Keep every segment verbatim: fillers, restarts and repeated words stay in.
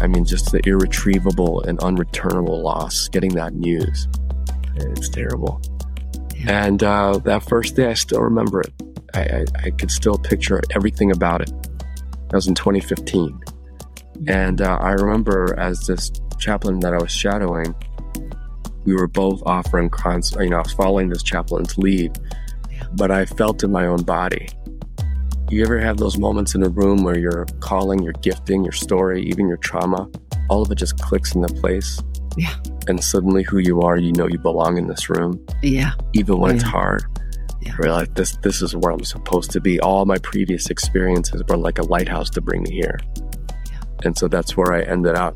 I mean, just the irretrievable and unreturnable loss, getting that news. It's terrible. Yeah. And uh, that first day, I still remember it. I, I, I could still picture everything about it. That was in twenty fifteen. And uh, I remember as this chaplain that I was shadowing, we were both offering cons, you know, I was following this chaplain's lead, but I felt in my own body. You ever have those moments in a room where your calling, your gifting, your story, even your trauma, all of it just clicks into place? Yeah. And suddenly who you are, you know you belong in this room. Yeah. Even when yeah. it's hard. Yeah. I realize this, this is where I'm supposed to be. All my previous experiences were like a lighthouse to bring me here. Yeah. And so that's where I ended up.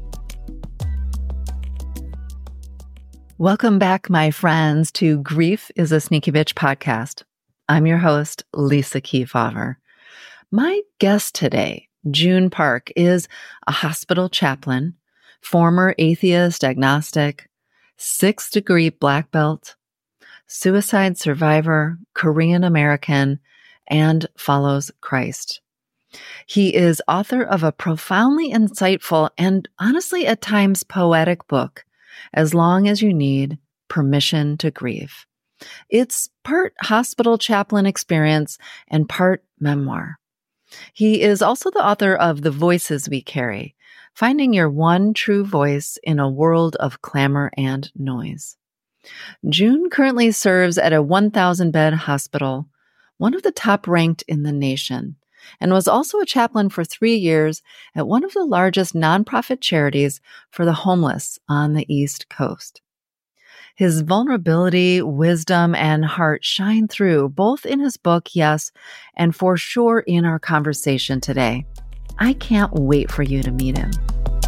Welcome back, my friends, to Grief is a Sneaky Bitch podcast. I'm your host, Lisa Kefauver. My guest today, June Park, is a hospital chaplain, former atheist, agnostic, sixth degree black belt, suicide survivor, Korean American, and follows Christ. He is author of a profoundly insightful and honestly at times poetic book, As Long as You Need Permission to Grieve. It's part hospital chaplain experience and part memoir. He is also the author of The Voices We Carry, Finding Your One True Voice in a World of Clamor and Noise. June currently serves at a one thousand bed hospital, one of the top ranked in the nation, and was also a chaplain for three years at one of the largest nonprofit charities for the homeless on the East Coast. His vulnerability, wisdom, and heart shine through both in his book, yes, and for sure in our conversation today. I can't wait for you to meet him.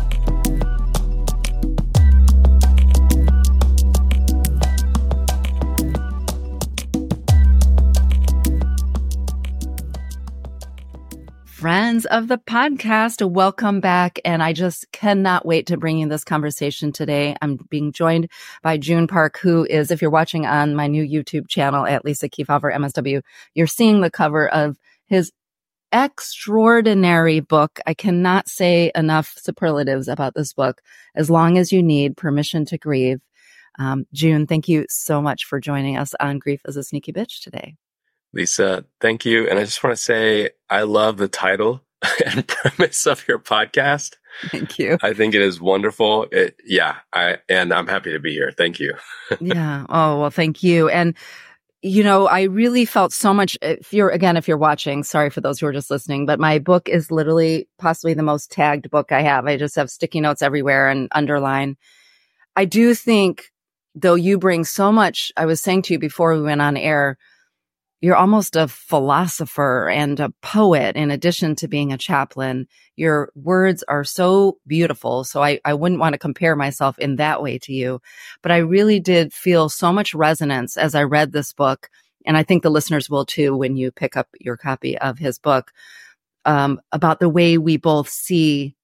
Friends of the podcast, welcome back. And I just cannot wait to bring you this conversation today. I'm being joined by June Park, who is, if you're watching on my new YouTube channel at Lisa Kefauver M S W, you're seeing the cover of his extraordinary book. I cannot say enough superlatives about this book, As Long as You Need Permission to Grieve. Um, June, thank you so much for joining us on Grief is a Sneaky Bitch today. Lisa, thank you. And I just want to say, I love the title and premise of your podcast. Thank you. I think it is wonderful. It, yeah, I and I'm happy to be here. Thank you. Yeah. Oh, well, thank you. And, you know, I really felt so much, if you're, again, if you're watching, sorry for those who are just listening, but my book is literally possibly the most tagged book I have. I just have sticky notes everywhere and underline. I do think, though, you bring so much, I was saying to you before we went on air, you're almost a philosopher and a poet in addition to being a chaplain. Your words are so beautiful. So I, I wouldn't want to compare myself in that way to you. But I really did feel so much resonance as I read this book. And I think the listeners will too when you pick up your copy of his book, um, about the way we both see.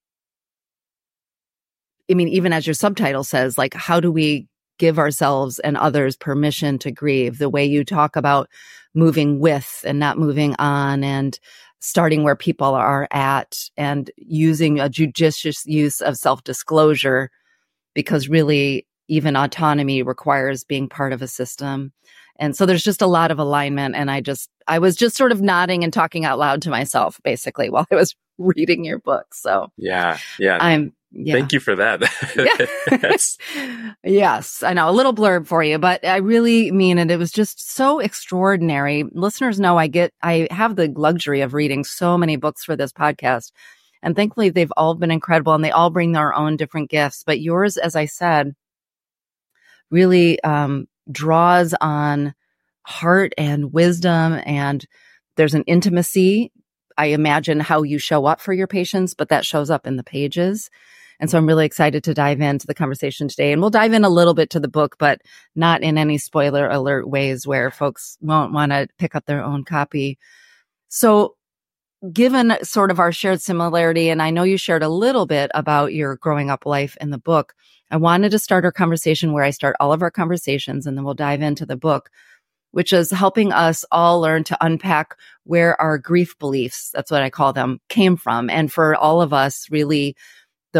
I mean, even as your subtitle says, like, how do we give ourselves and others permission to grieve? The way you talk about moving with and not moving on, and starting where people are at, and using a judicious use of self-disclosure, because really even autonomy requires being part of a system. And so there's just a lot of alignment. And I just, I was just sort of nodding and talking out loud to myself, basically, while I was reading your book. So yeah, yeah. I'm, Yeah. Thank you for that. Yes, I know, a little blurb for you, but I really mean it. It was just so extraordinary. Listeners know I get, I have the luxury of reading so many books for this podcast, and thankfully they've all been incredible and they all bring their own different gifts. But yours, as I said, really um, draws on heart and wisdom, and there's an intimacy. I imagine how you show up for your patients, but that shows up in the pages. And so I'm really excited to dive into the conversation today. And we'll dive in a little bit to the book, but not in any spoiler alert ways where folks won't want to pick up their own copy. So given sort of our shared similarity, and I know you shared a little bit about your growing up life in the book, I wanted to start our conversation where I start all of our conversations, and then we'll dive into the book, which is helping us all learn to unpack where our grief beliefs, that's what I call them, came from. And for all of us, really, those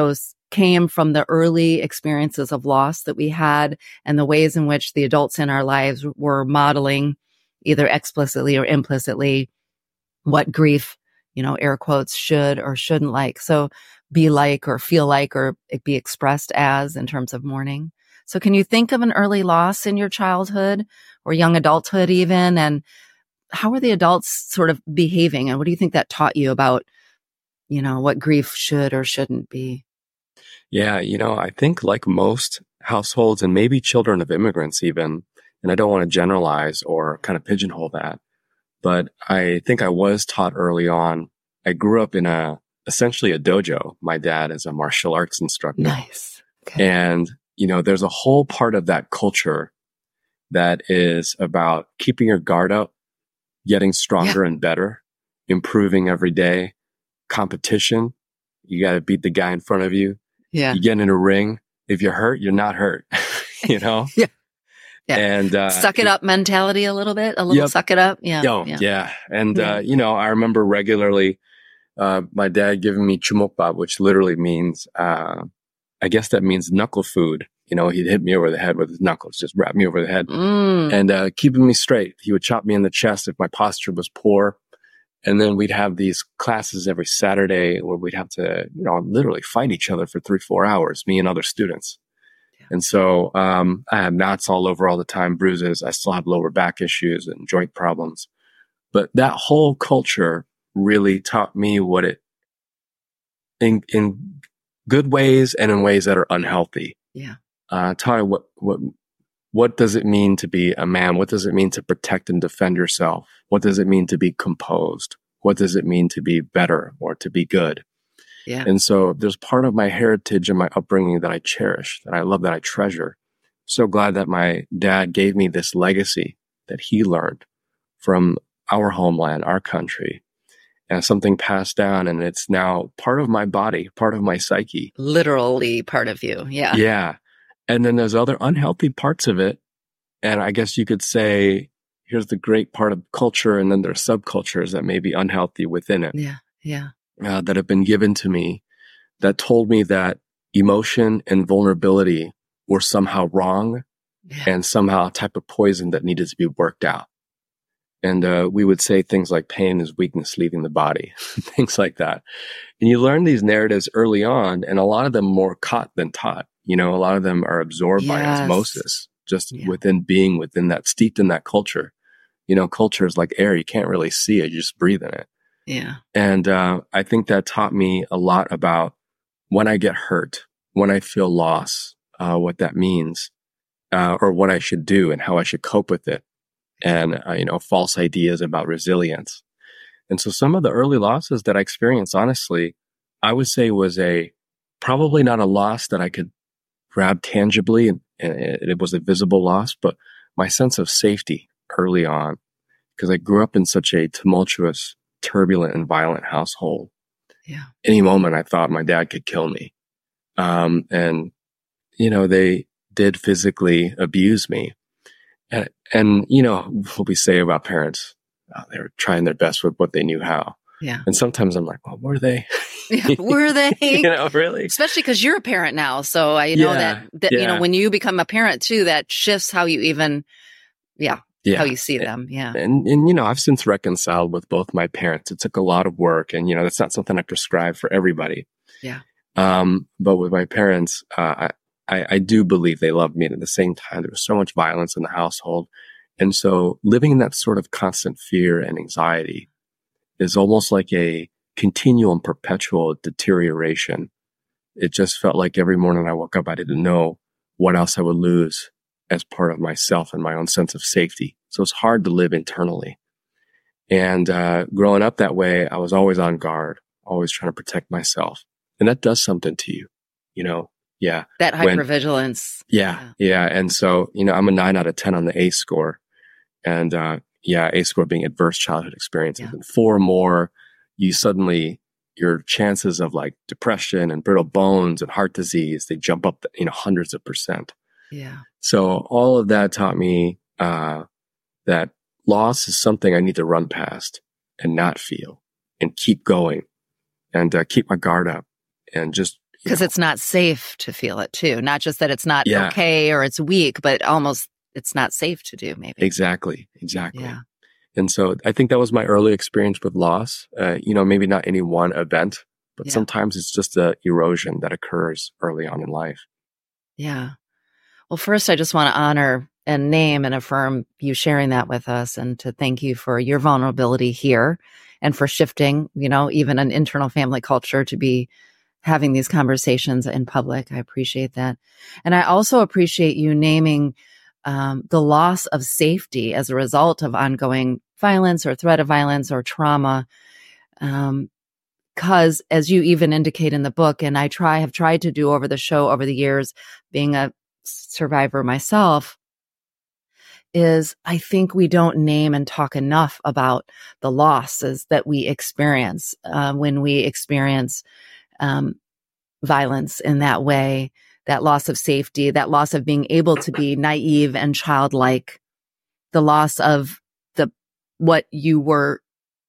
came from the early experiences of loss that we had and the ways in which the adults in our lives were modeling either explicitly or implicitly what grief, you know, air quotes, should or shouldn't like. So be like or feel like or it be expressed as in terms of mourning. So can you think of an early loss in your childhood or young adulthood even? And how are the adults sort of behaving? And what do you think that taught you about, you know, what grief should or shouldn't be? Yeah, you know, I think like most households and maybe children of immigrants even, and I don't want to generalize or kind of pigeonhole that, but I think I was taught early on. I grew up in a essentially a dojo. My dad is a martial arts instructor. Nice. Okay. And, you know, there's a whole part of that culture that is about keeping your guard up, getting stronger yeah. and better, improving every day, competition. You got to beat the guy in front of you. Yeah. You get in a ring. If you're hurt, you're not hurt, you know? yeah. Yeah. And, uh, suck it up mentality a little bit, a little yep. suck it up. Yeah. Yo, yeah. yeah. And, yeah. uh, you know, I remember regularly, uh, my dad giving me chumokbap, which literally means, uh, I guess that means knuckle food. You know, he'd hit me over the head with his knuckles, just wrap me over the head mm. and, uh, keeping me straight. He would chop me in the chest if my posture was poor. And then we'd have these classes every Saturday where we'd have to, you know, literally fight each other for three, four hours, me and other students. Yeah. And so, um, I had knots all over all the time, bruises. I still have lower back issues and joint problems. But that whole culture really taught me what it, in, in good ways and in ways that are unhealthy. Yeah. Uh, taught me what, what, what does it mean to be a man? What does it mean to protect and defend yourself? What does it mean to be composed? What does it mean to be better or to be good? Yeah. And so there's part of my heritage and my upbringing that I cherish, that I love, that I treasure. So glad that my dad gave me this legacy that he learned from our homeland, our country, and something passed down, and it's now part of my body, part of my psyche. Literally part of you. Yeah. Yeah. And then there's other unhealthy parts of it. And I guess you could say, here's the great part of culture. And then there's subcultures that may be unhealthy within it. Yeah. Yeah. Uh, that have been given to me that told me that emotion and vulnerability were somehow wrong yeah. and somehow a type of poison that needed to be worked out. And, uh, we would say things like pain is weakness leaving the body, things like that. And you learn these narratives early on, and a lot of them more caught than taught. You know, a lot of them are absorbed yes. by osmosis, just yeah. within being within that, steeped in that culture. You know, culture is like air. You can't really see it. You just breathe in it. Yeah. And, uh, I think that taught me a lot about when I get hurt, when I feel loss, uh, what that means, uh, or what I should do and how I should cope with it. And, uh, you know, false ideas about resilience. And so some of the early losses that I experienced, honestly, I would say was a, probably not a loss that I could grab tangibly and, and it was a visible loss, but my sense of safety early on, because I grew up in such a tumultuous, turbulent and violent household. Yeah. Any moment I thought my dad could kill me. Um, and, you know, they did physically abuse me. And, and, you know, what we say about parents, oh, they were trying their best with what they knew how. Yeah. And sometimes I'm like, well, were they? Yeah, were they? You know, really? Especially because you're a parent now. So I know yeah, that, that yeah. you know, when you become a parent too, that shifts how you even, yeah, yeah. how you see them. Yeah. And, and, you know, I've since reconciled with both my parents. It took a lot of work and, you know, that's not something I prescribe for everybody. Yeah. Um, but with my parents, uh, I, I, I do believe they loved me. And at the same time, there was so much violence in the household. And so living in that sort of constant fear and anxiety is almost like a continual and perpetual deterioration. It just felt like every morning I woke up, I didn't know what else I would lose as part of myself and my own sense of safety. So it's hard to live internally. And uh, growing up that way, I was always on guard, always trying to protect myself. And that does something to you, you know? Yeah. That hypervigilance. Yeah, yeah. Yeah. And so, you know, I'm a nine out of ten on the A score. And, uh, yeah, A score being adverse childhood experiences. Yeah. And four more, you suddenly, your chances of like depression and brittle bones and heart disease, they jump up, you know, hundreds of percent. Yeah. So all of that taught me, uh, that loss is something I need to run past and not feel and keep going and uh, keep my guard up and just Because it's not safe to feel it too. Not just that it's not yeah, okay or it's weak, but almost it's not safe to do maybe. exactly, exactly. Yeah. And so I think that was my early experience with loss. Uh, you know, maybe not any one event, but Yeah. sometimes it's just the erosion that occurs early on in life. Yeah. Well, first, I just want to honor and name and affirm you sharing that with us, and to thank you for your vulnerability here and for shifting, you know, even an internal family culture to be having these conversations in public. I appreciate that. And I also appreciate you naming um, the loss of safety as a result of ongoing violence or threat of violence or trauma. Um, Because as you even indicate in the book, and I try have tried to do over the show over the years, being a survivor myself, is I think we don't name and talk enough about the losses that we experience uh, when we experience um, violence in that way, that loss of safety, that loss of being able to be naive and childlike, the loss of the what you were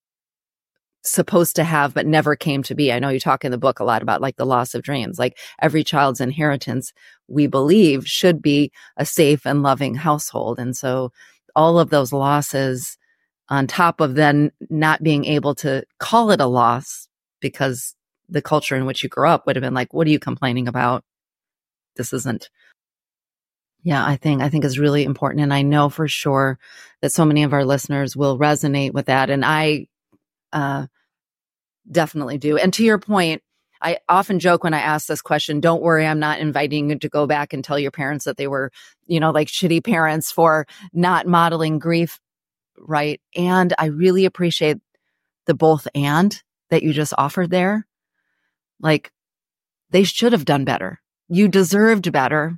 supposed to have but never came to be. I know you talk in the book a lot about like the loss of dreams. Like every child's inheritance, we believe, should be a safe and loving household. And so all of those losses on top of then not being able to call it a loss because the culture in which you grew up would have been like, what are you complaining about? This isn't. Yeah, I think, I think is really important. And I know for sure that so many of our listeners will resonate with that. And I, uh, definitely do. And to your point, I often joke when I ask this question, don't worry, I'm not inviting you to go back and tell your parents that they were, you know, like shitty parents for not modeling grief right. And I really appreciate the both and that you just offered there. Like they should have done better. You deserved better.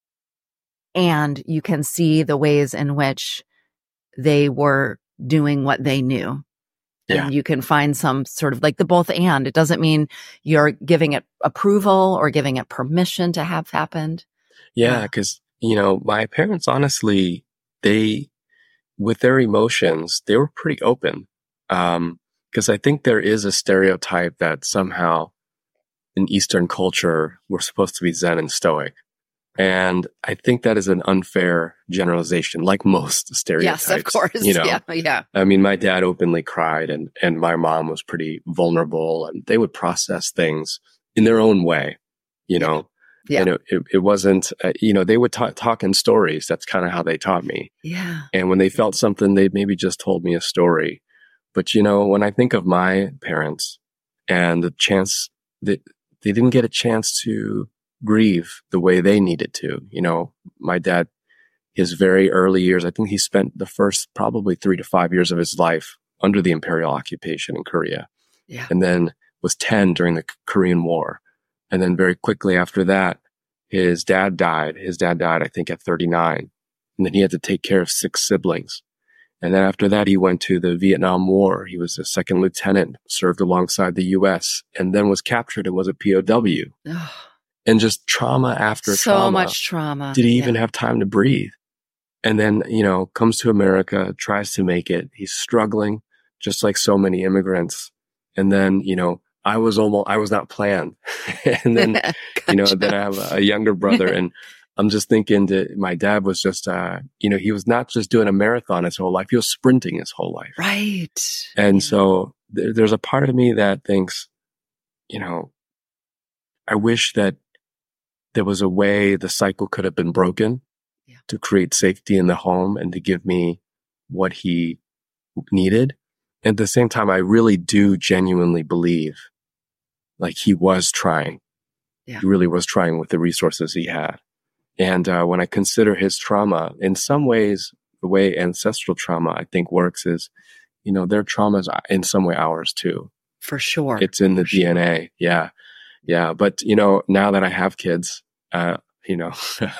And you can see the ways in which they were doing what they knew. Yeah. And you can find some sort of like the both and. It doesn't mean you're giving it approval or giving it permission to have happened. Yeah, because, uh, you know, my parents, honestly, they, with their emotions, they were pretty open. Um, because I think there is a stereotype that somehow in Eastern culture, we're supposed to be Zen and stoic. And I think that is an unfair generalization, like most stereotypes. Yes, of course. You know, yeah, yeah. I mean, my dad openly cried, and and my mom was pretty vulnerable, and they would process things in their own way. You know, yeah. And it it, it wasn't. Uh, you know, they would talk, talk in stories. That's kind of how they taught me. Yeah. And when they felt something, they maybe just told me a story. But you know, when I think of my parents and the chance that they didn't get a chance to grieve the way they needed to. You know, my dad, his very early years, I think he spent the first probably three to five years of his life under the imperial occupation in Korea. Yeah. And then was ten during the Korean War. And then very quickly after that, his dad died. His dad died, I think, at thirty-nine. And then he had to take care of six siblings. And then after that, he went to the Vietnam War. He was a second lieutenant, served alongside the U S, and then was captured and was a P O W. Oh. And just trauma after so trauma. So much trauma. Did he even yeah. have time to breathe? And then, you know, comes to America, tries to make it. He's struggling, just like so many immigrants. And then, you know, I was almost, I was not planned. and then, gotcha. you know, then I have a younger brother, and I'm just thinking that my dad was just, uh, you know, he was not just doing a marathon his whole life. He was sprinting his whole life. Right. And yeah. so there, there's a part of me that thinks, you know, I wish that there was a way the cycle could have been broken yeah. to create safety in the home and to give me what he needed. At the same time, I really do genuinely believe like he was trying. Yeah. He really was trying with the resources he had. And uh, when I consider his trauma, in some ways, the way ancestral trauma, I think, works is, you know, their trauma is in some way ours too. For sure. It's in the For D N A. Sure. Yeah. Yeah. But, you know, now that I have kids, uh, you know,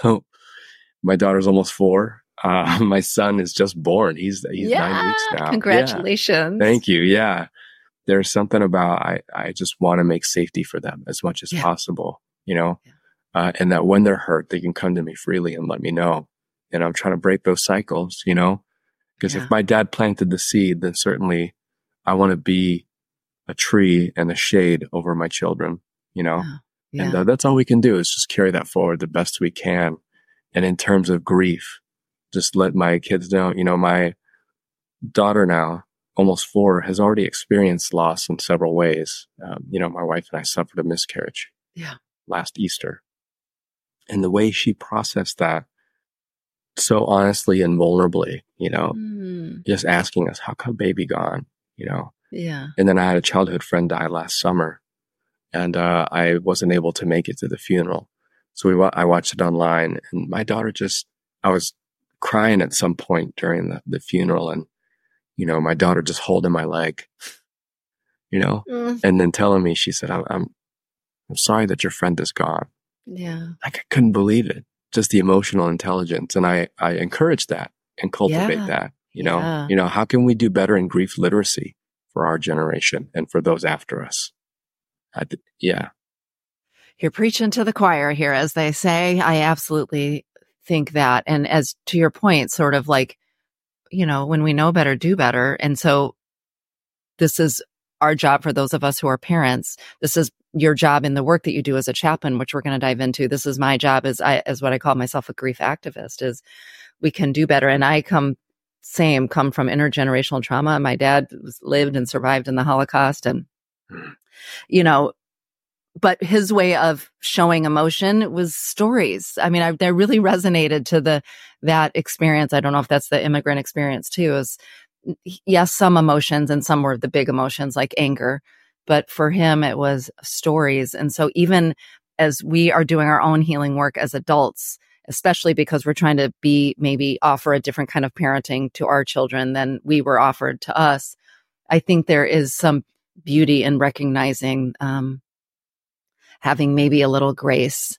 my daughter's almost four. Uh, my son is just born. He's, he's yeah, nine weeks now. Congratulations. Yeah. Thank you. Yeah. There's something about, I, I just want to make safety for them as much as yeah. possible, you know, yeah. uh, and that when they're hurt, they can come to me freely and let me know. And I'm trying to break those cycles, you know, because yeah. if my dad planted the seed, then certainly I want to be a tree and a shade over my children, you know, yeah. Yeah. And uh, that's all we can do is just carry that forward the best we can. And in terms of grief, just let my kids know, you know, my daughter now, almost four, has already experienced loss in several ways. Um, you know, my wife and I suffered a miscarriage Yeah. last Easter. And the way she processed that so honestly and vulnerably, you know, Mm. just asking us, how come baby gone, you know? Yeah. And then I had a childhood friend die last summer, and uh, I wasn't able to make it to the funeral. So we wa- I watched it online, and my daughter just, I was crying at some point during the, the funeral, and, you know, my daughter just holding my leg, you know, Mm. and then telling me, she said, I'm, I'm, I'm sorry that your friend is gone. Yeah. Like, I couldn't believe it. Just the emotional intelligence. And I, I encourage that and cultivate Yeah. that, you know, Yeah. you know, how can we do better in grief literacy for our generation and for those after us? I th- yeah. You're preaching to the choir here, as they say. I absolutely think that. And as to your point, sort of like, you know, when we know better, do better. And so this is our job for those of us who are parents. This is your job in the work that you do as a chaplain, which we're going to dive into. This is my job as I, as what I call myself, a grief activist, is we can do better. And I come, same, come from intergenerational trauma. My dad was, lived and survived in the Holocaust, and, you know, but his way of showing emotion was stories. I mean, I, that really resonated to the, that experience. I don't know if that's the immigrant experience too, is yes, some emotions, and some were the big emotions like anger, but for him, it was stories. And so even as we are doing our own healing work as adults, especially because we're trying to be, maybe offer a different kind of parenting to our children than we were offered to us, I think there is some beauty in recognizing, um, having maybe a little grace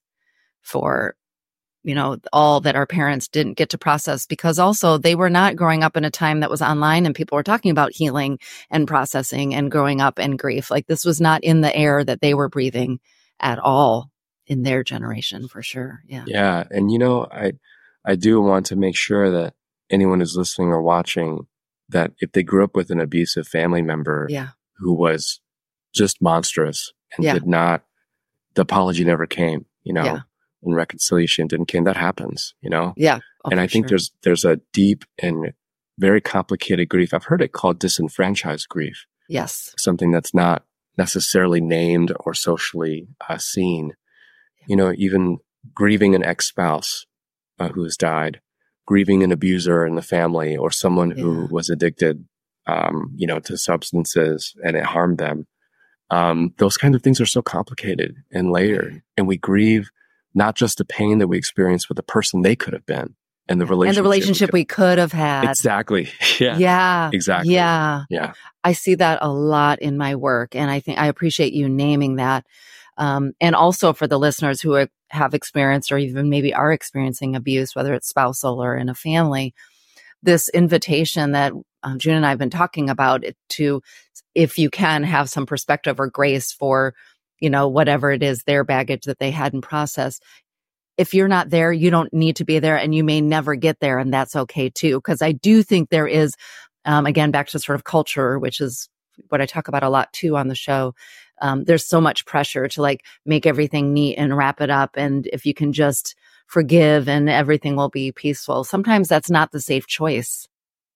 for, you know, all that our parents didn't get to process, because also they were not growing up in a time that was online and people were talking about healing and processing and growing up and grief. Like, this was not in the air that they were breathing at all in their generation, for sure. Yeah. Yeah. And, you know, I, I do want to make sure that anyone who's listening or watching, that if they grew up with an abusive family member Yeah. who was just monstrous and Yeah. did not, the apology never came, you know, Yeah. and reconciliation didn't came. That happens, you know? Yeah. Oh, and I for think sure. there's, there's a deep and very complicated grief. I've heard it called disenfranchised grief, Yes. something that's not necessarily named or socially uh, seen. You know, even grieving an ex-spouse uh, who has died, grieving an abuser in the family, or someone who Yeah. was addicted, um, you know, to substances and it harmed them. Um, those kinds of things are so complicated and layered, Right. and we grieve not just the pain that we experience with the person they could have been, and the relationship, And the relationship we could have had. Exactly. Yeah. Yeah. Exactly. Yeah. Yeah. I see that a lot in my work. And I think I appreciate you naming that. Um, and also for the listeners who are, have experienced or even maybe are experiencing abuse, whether it's spousal or in a family, this invitation that um, June and I have been talking about, it to, if you can, have some perspective or grace for, you know, whatever it is, their baggage that they hadn't processed. If you're not there, you don't need to be there, and you may never get there. And that's okay too. Cause I do think there is, um, again, back to sort of culture, which is what I talk about a lot too on the show. Um, there's so much pressure to like make everything neat and wrap it up. And if you can just forgive and everything will be peaceful, sometimes that's not the safe choice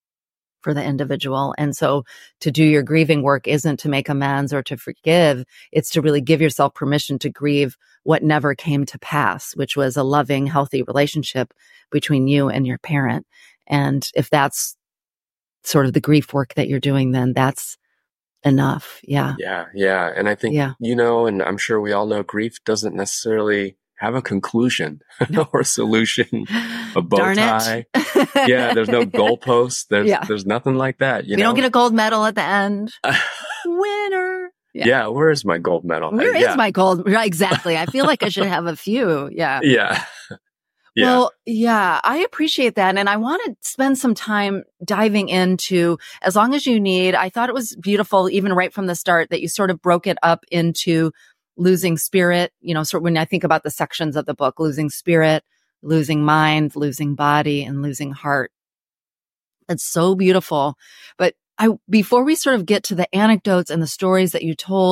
for the individual. And so to do your grieving work isn't to make amends or to forgive. It's to really give yourself permission to grieve what never came to pass, which was a loving, healthy relationship between you and your parent. And if that's sort of the grief work that you're doing, then that's enough. Yeah. Yeah. Yeah. And I think, Yeah. you know, and I'm sure we all know, grief doesn't necessarily have a conclusion No. or solution, a bow Darn tie. it. Yeah. There's no goalposts. There's, Yeah. there's nothing like that. You We know? don't get a gold medal at the end. Winner. Yeah. Yeah. Where is my gold medal? Where Uh, is yeah. my gold? Right, exactly. I feel like I should have a few. Yeah. Yeah. Yeah. Well, yeah, I appreciate that. And I want to spend some time diving into, as long as you need. I thought it was beautiful, even right from the start, that you sort of broke it up into losing spirit. You know, sort of when I think about the sections of the book, losing spirit, losing mind, losing body, and losing heart. It's so beautiful. But I, before we sort of get to the anecdotes and the stories that you told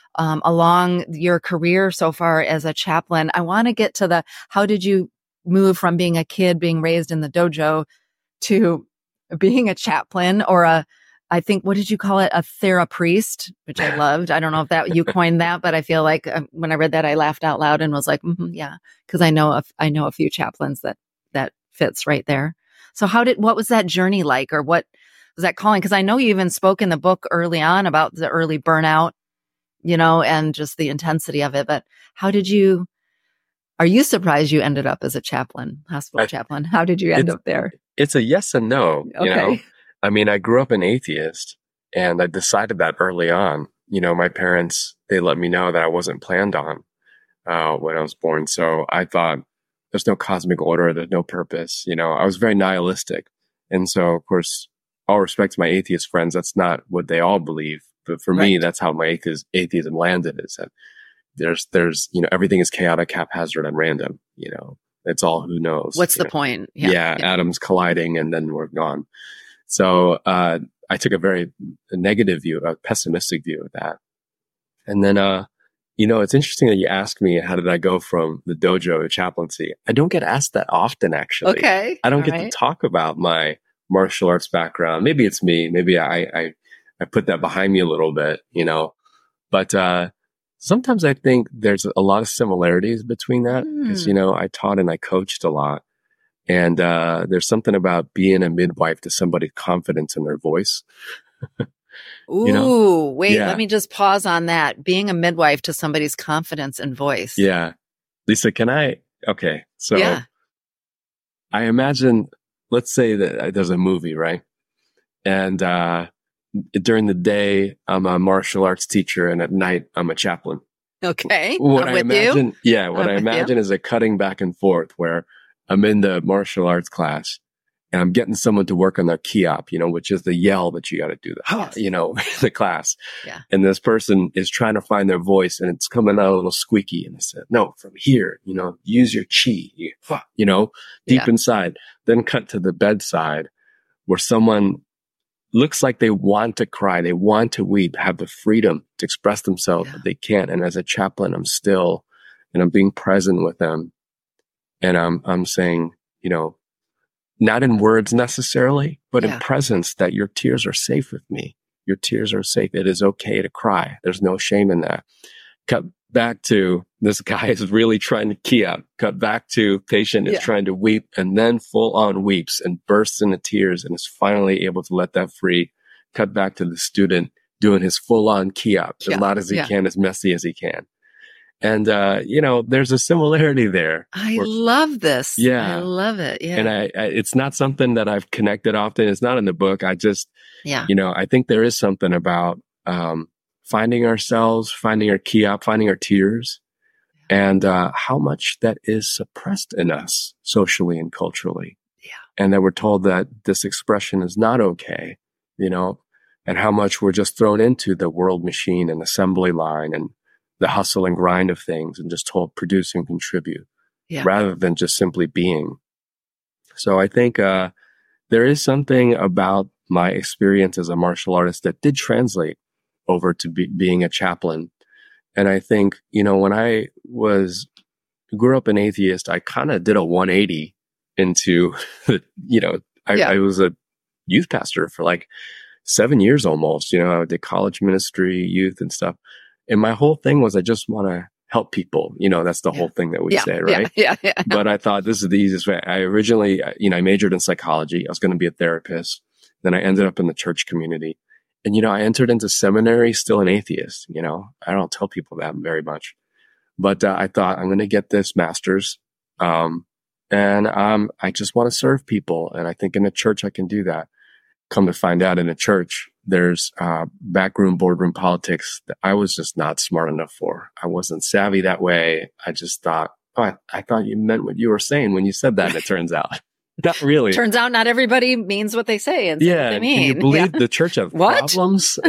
um, along your career so far as a chaplain. I want to get to the, how did you move from being a kid, being raised in the dojo, to being a chaplain or a, I think, what did you call it? A therapriest, which I loved. I don't know if that you coined that, but I feel like uh, when I read that, I laughed out loud and was like, mm-hmm, yeah, because I know, a, I know a few chaplains that, that fits right there. So how did, what was that journey like, or what was that calling? Because I know you even spoke in the book early on about the early burnout, you know, and just the intensity of it. But how did you, are you surprised you ended up as a chaplain, hospital I, chaplain? How did you end up there? It's a yes and no. Okay. You know? I mean, I grew up an atheist and I decided that early on. You know, my parents, they let me know that I wasn't planned on uh, when I was born. So I thought there's no cosmic order. There's no purpose. You know, I was very nihilistic. And so, of course, all respect to my atheist friends, that's not what they all believe. But for right. me, that's how my atheism, atheism landed, is that there's, there's, you know, everything is chaotic, haphazard, and random. You know, it's all who knows. What's the know? point? Yeah, yeah, yeah, atoms colliding and then we're gone. So uh, I took a very negative view, a pessimistic view of that. And then, uh, you know, it's interesting that you asked me, how did I go from the dojo to chaplaincy? I don't get asked that often, actually. Okay. I don't All get right. to talk about my martial arts background. Maybe it's me. Maybe I, I, I put that behind me a little bit, you know. But uh, sometimes I think there's a lot of similarities between that because, mm. you know, I taught and I coached a lot. And uh, there's something about being a midwife to somebody's confidence in their voice. Ooh, you know? wait, yeah. let me just pause on that. Being a midwife to somebody's confidence and voice. Yeah. Lisa, can I? Okay. So yeah. I imagine, let's say that there's a movie, right? And uh, during the day, I'm a martial arts teacher, and at night, I'm a chaplain. Okay. What I'm I with imagine, you. yeah, what I'm I with imagine you. is a cutting back and forth where I'm in the martial arts class and I'm getting someone to work on their key-op, you know, which is the yell that you got to do, the, yes. you know, the class. Yeah. And this person is trying to find their voice and it's coming out a little squeaky. And I said, no, from here, you know, use your chi, you know, deep yeah. inside. Then cut to the bedside where someone looks like they want to cry, they want to weep, have the freedom to express themselves, yeah. but they can't. And as a chaplain, I'm still, and I'm being present with them. And I'm, I'm saying, you know, not in words necessarily, but yeah. in presence, that your tears are safe with me. Your tears are safe. It is okay to cry. There's no shame in that. Cut back to this guy is really trying to key up. Cut back to patient is yeah. trying to weep and then full on weeps and bursts into tears and is finally able to let that free. Cut back to the student doing his full on key up yeah. as loud as he yeah. can, as messy as he can. And, uh, you know, there's a similarity there. I where, love this. Yeah. I love it. Yeah. And I, I, it's not something that I've connected often. It's not in the book. I just, yeah. you know, I think there is something about, um, finding ourselves, finding our key up, finding our tears, and, uh, how much that is suppressed in us socially and culturally. Yeah. And that we're told that this expression is not okay, you know, and how much we're just thrown into the world machine and assembly line and the hustle and grind of things and just told produce and contribute yeah. rather than just simply being. So I think, uh, there is something about my experience as a martial artist that did translate over to be, being a chaplain. And I think, you know, when I was, grew up an atheist, I kind of did a one eighty into, you know, I, yeah. I was a youth pastor for like seven years almost, you know, I did college ministry, youth and stuff. And my whole thing was, I just want to help people. You know, that's the yeah. whole thing that we yeah, say, right? Yeah, yeah, yeah. But I thought this is the easiest way. I originally, you know, I majored in psychology. I was going to be a therapist. Then I ended up in the church community. And, you know, I entered into seminary still an atheist. You know, I don't tell people that very much. But uh, I thought, I'm going to get this master's. Um, and um, I just want to serve people. And I think in a church, I can do that. Come to find out, in a church, there's uh, backroom, boardroom politics that I was just not smart enough for. I wasn't savvy that way. I just thought, oh, I, I thought you meant what you were saying when you said that. And it turns out, not really. Turns out not everybody means what they say and yeah, what they mean. Can you believe yeah. the church have what? problems?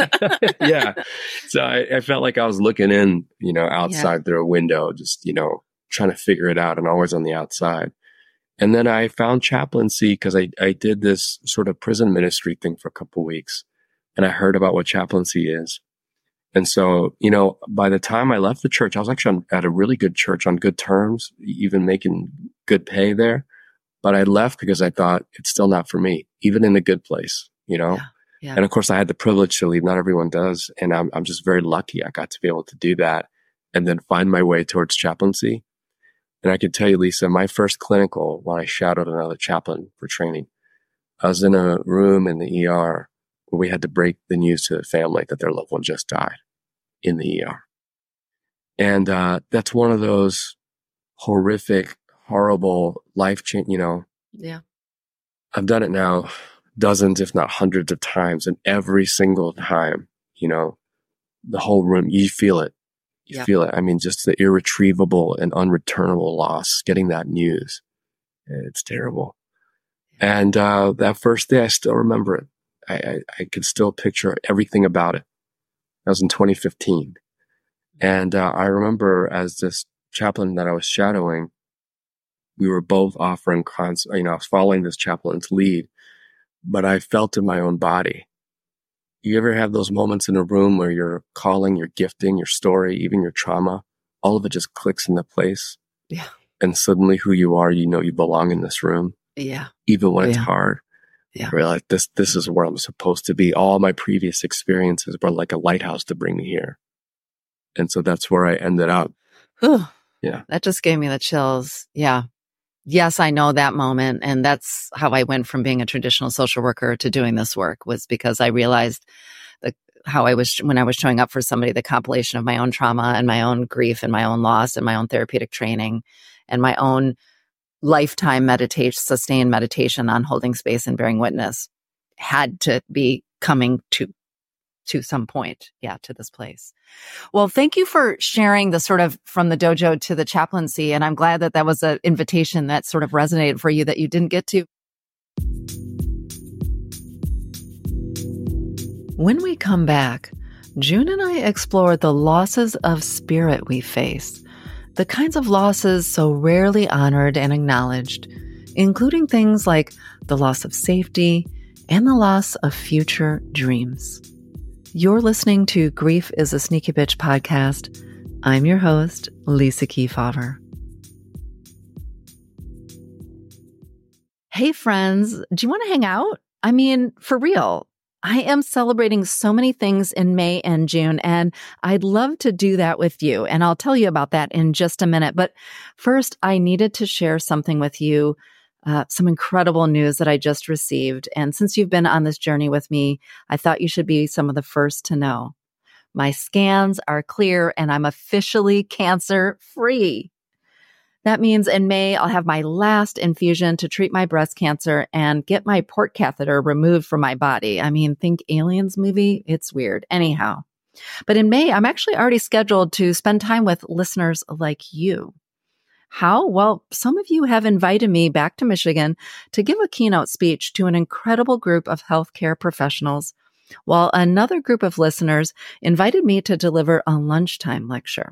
yeah. So I, I felt like I was looking in, you know, outside yeah. through a window, just, you know, trying to figure it out and always on the outside. And then I found chaplaincy because I, I did this sort of prison ministry thing for a couple of weeks. And I heard about what chaplaincy is. And so, you know, by the time I left the church, I was actually on, at a really good church on good terms, even making good pay there. But I left because I thought it's still not for me, even in a good place, you know? Yeah. Yeah. And of course, I had the privilege to leave. Not everyone does. And I'm, I'm just very lucky I got to be able to do that and then find my way towards chaplaincy. And I can tell you, Lisa, my first clinical, when I shadowed another chaplain for training, I was in a room in the E R where we had to break the news to the family that their loved one just died in the E R. And uh, that's one of those horrific, horrible, life-changing, you know. Yeah. I've done it now dozens, if not hundreds of times. And every single time, you know, the whole room, you feel it. You Yeah. feel it. I mean, just the irretrievable and unreturnable loss, getting that news. It's terrible. And uh, that first day, I still remember it. I, I, I could still picture everything about it. That was in twenty fifteen. And uh, I remember as this chaplain that I was shadowing, we were both offering, cons- you know, I was following this chaplain's lead, but I felt in my own body. You ever have those moments in a room where your calling, your gifting, your story, even your trauma, all of it just clicks into place? Yeah. And suddenly who you are, you know you belong in this room. Yeah. Even when Oh, it's yeah. hard. Yeah. You're like, this, this is where I'm supposed to be. All my previous experiences were like a lighthouse to bring me here. And so that's where I ended up. Whew. Yeah. That just gave me the chills. Yeah. Yes, I know that moment. And that's how I went from being a traditional social worker to doing this work, was because I realized the, how I was, when I was showing up for somebody, the compilation of my own trauma and my own grief and my own loss and my own therapeutic training and my own lifetime meditation, sustained meditation on holding space and bearing witness had to be coming to to some point, yeah, to this place. Well, thank you for sharing the sort of from the dojo to the chaplaincy. And I'm glad that that was an invitation that sort of resonated for you that you didn't get to. When we come back, June and I explore the losses of spirit we face, the kinds of losses so rarely honored and acknowledged, including things like the loss of safety and the loss of future dreams. You're listening to Grief is a Sneaky Bitch podcast. I'm your host, Lisa Kefauver. Hey friends, do you want to hang out? I mean, for real. I am celebrating so many things in May and June, and I'd love to do that with you. And I'll tell you about that in just a minute. But first, I needed to share something with you. Uh, some incredible news that I just received. And since you've been on this journey with me, I thought you should be some of the first to know. My scans are clear and I'm officially cancer free. That means in May, I'll have my last infusion to treat my breast cancer and get my port catheter removed from my body. I mean, think Aliens movie. It's weird. Anyhow. But in May, I'm actually already scheduled to spend time with listeners like you. How? Well, some of you have invited me back to Michigan to give a keynote speech to an incredible group of healthcare professionals, while another group of listeners invited me to deliver a lunchtime lecture.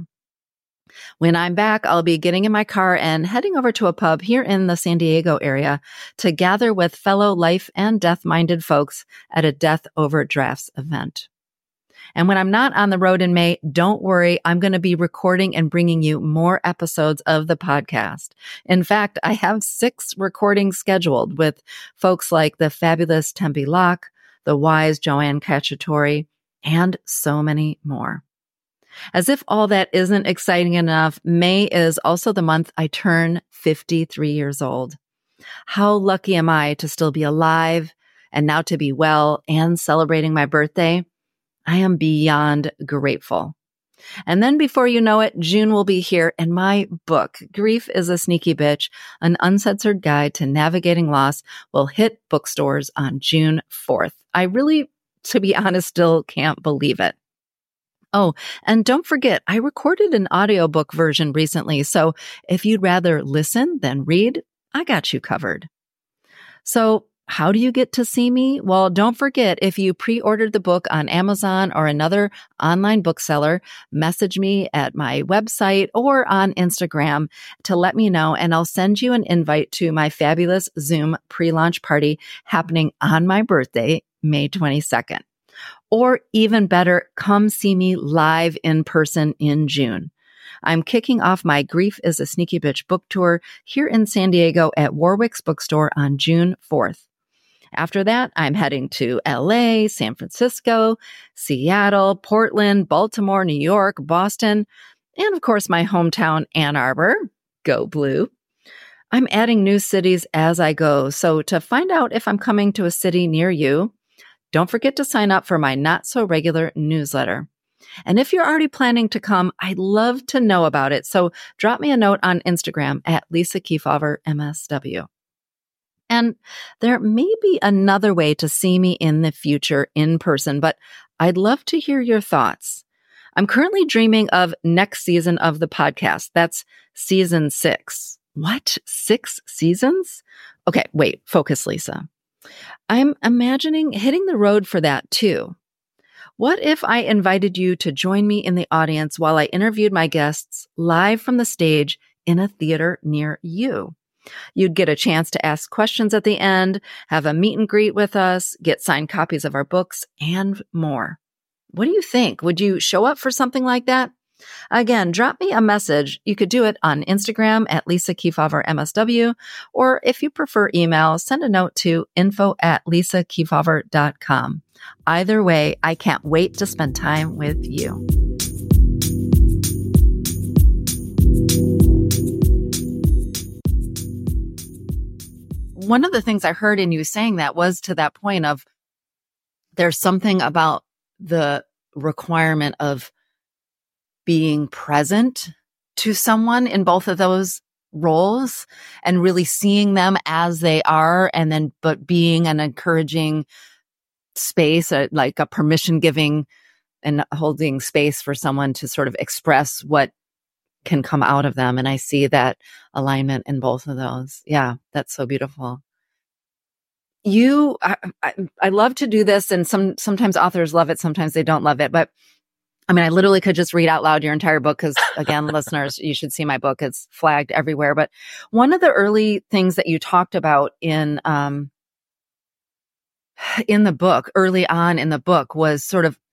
When I'm back, I'll be getting in my car and heading over to a pub here in the San Diego area to gather with fellow life and death-minded folks at a Death Over Drafts event. And when I'm not on the road in May, don't worry, I'm going to be recording and bringing you more episodes of the podcast. In fact, I have six recordings scheduled with folks like the fabulous Tempe Locke, the wise Joanne Cacciatore, and so many more. As if all that isn't exciting enough, May is also the month I turn fifty-three years old. How lucky am I to still be alive and now to be well and celebrating my birthday? I am beyond grateful. And then before you know it, June will be here, and my book, Grief is a Sneaky Bitch, an uncensored guide to navigating loss, will hit bookstores on June fourth. I really, to be honest, still can't believe it. Oh, and don't forget, I recorded an audiobook version recently, so if you'd rather listen than read, I got you covered. So, how do you get to see me? Well, don't forget, if you pre-ordered the book on Amazon or another online bookseller, message me at my website or on Instagram to let me know, and I'll send you an invite to my fabulous Zoom pre-launch party happening on my birthday, May twenty-second. Or even better, come see me live in person in June. I'm kicking off my Grief is a Sneaky Bitch book tour here in San Diego at Warwick's Bookstore on June fourth. After that, I'm heading to L A, San Francisco, Seattle, Portland, Baltimore, New York, Boston, and of course my hometown, Ann Arbor. Go Blue. I'm adding new cities as I go, so to find out if I'm coming to a city near you, don't forget to sign up for my Not So Regular newsletter. And if you're already planning to come, I'd love to know about it. So drop me a note on Instagram at Lisa Kefauver M S W. And there may be another way to see me in the future in person, but I'd love to hear your thoughts. I'm currently dreaming of next season of the podcast. That's season six. What? Six seasons? Okay, wait, focus, Lisa. I'm imagining hitting the road for that too. What if I invited you to join me in the audience while I interviewed my guests live from the stage in a theater near you? You'd get a chance to ask questions at the end, have a meet and greet with us, get signed copies of our books, and more. What do you think? Would you show up for something like that? Again, drop me a message. You could do it on Instagram at Lisa Kefauver M S W, or if you prefer email, send a note to info at lisa kefauver dot com. Either way, I can't wait to spend time with you. One of the things I heard in you saying that was to that point of there's something about the requirement of being present to someone in both of those roles and really seeing them as they are, and then but being an encouraging space, a, like a permission giving and holding space for someone to sort of express what can come out of them. And I see that alignment in both of those. Yeah, that's so beautiful. You, I, I, I love to do this, and some sometimes authors love it, sometimes they don't love it, but I mean, I literally could just read out loud your entire book because, again, listeners, you should see my book. It's flagged everywhere. But one of the early things that you talked about in um, in the book, early on in the book, was sort of,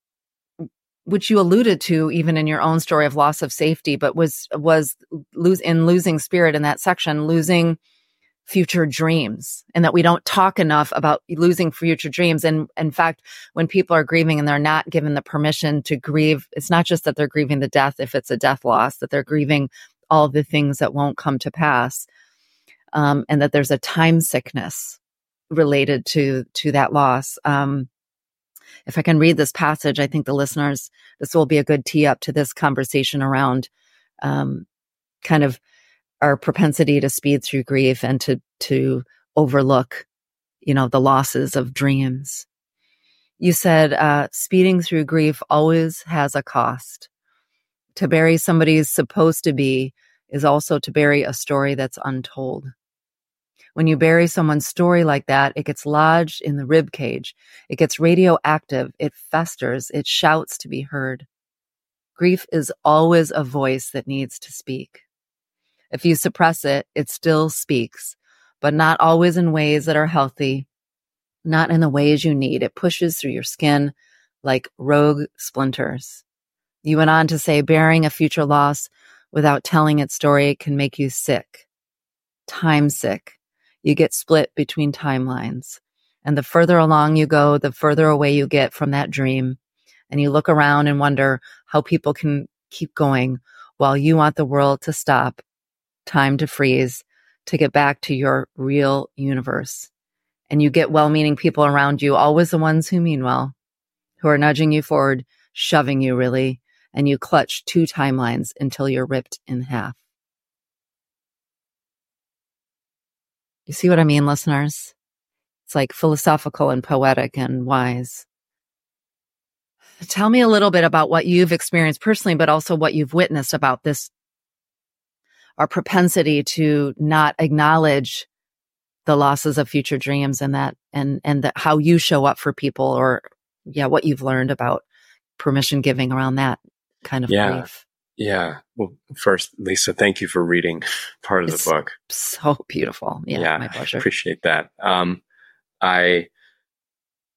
which you alluded to even in your own story of loss of safety, but was was lose in losing spirit in that section, losing future dreams, and that we don't talk enough about losing future dreams. And in fact, when people are grieving and they're not given the permission to grieve, it's not just that they're grieving the death, if it's a death loss, that they're grieving all the things that won't come to pass. Um, and that there's a time sickness related to, to that loss. Um, if I can read this passage, I think the listeners, this will be a good tee up to this conversation around, um, kind of our propensity to speed through grief and to, to overlook, you know, the losses of dreams. You said, uh, speeding through grief always has a cost. To bury somebody's supposed to be is also to bury a story that's untold. When you bury someone's story like that, it gets lodged in the rib cage. It gets radioactive. It festers. It shouts to be heard. Grief is always a voice that needs to speak. If you suppress it, it still speaks, but not always in ways that are healthy, not in the ways you need. It pushes through your skin like rogue splinters. You went on to say, bearing a future loss without telling its story can make you sick, time sick. You get split between timelines. And the further along you go, the further away you get from that dream. And you look around and wonder how people can keep going while you want the world to stop, time to freeze, to get back to your real universe. And you get well-meaning people around you, always the ones who mean well, who are nudging you forward, shoving you really, and you clutch two timelines until you're ripped in half. You see what I mean, listeners? It's like philosophical and poetic and wise. Tell me a little bit about what you've experienced personally, but also what you've witnessed about this, our propensity to not acknowledge the losses of future dreams, and that, and, and that how you show up for people, or yeah, what you've learned about permission giving around that kind of yeah. grief. Yeah. Well, first, Lisa, thank you for reading part of It's the book. So beautiful. Yeah, yeah my pleasure. I appreciate that. Um, I,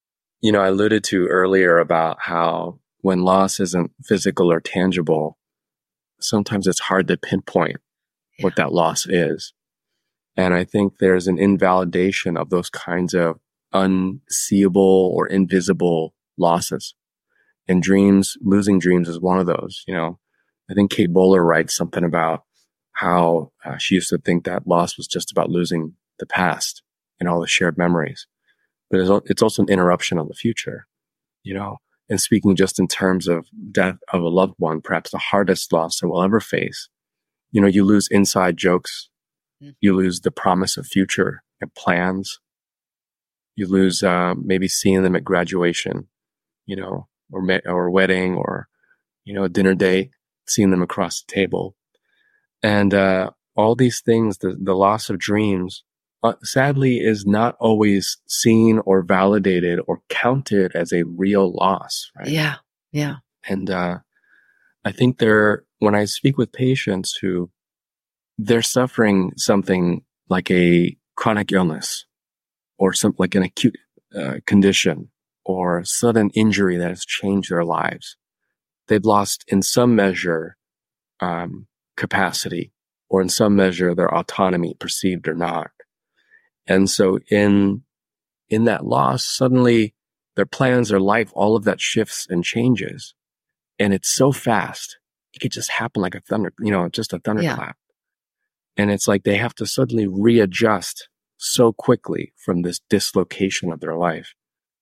you know, I alluded to earlier about how when loss isn't physical or tangible, sometimes it's hard to pinpoint Yeah. what that loss is. And I think there's an invalidation of those kinds of unseeable or invisible losses. And dreams, losing dreams is one of those, you know. I think Kate Bowler writes something about how uh, she used to think that loss was just about losing the past and all the shared memories. But it's, it's also an interruption of the future, you know. And speaking just in terms of death of a loved one, perhaps the hardest loss that we'll ever face, you know, you lose inside jokes. You lose the promise of future and plans. You lose uh, maybe seeing them at graduation, you know, or ma- or wedding, or, you know, a dinner date, seeing them across the table. And uh, all these things, the, the loss of dreams, uh, sadly, is not always seen or validated or counted as a real loss, right? Yeah, yeah. And uh, I think there, when I speak with patients who they're suffering something like a chronic illness or something like an acute uh, condition or sudden injury that has changed their lives. They've lost in some measure um, capacity, or in some measure their autonomy, perceived or not. And so in in that loss, suddenly their plans, their life, all of that shifts and changes. And it's so fast. It could just happen like a thunder, you know, just a thunderclap. Yeah. And it's like they have to suddenly readjust so quickly from this dislocation of their life.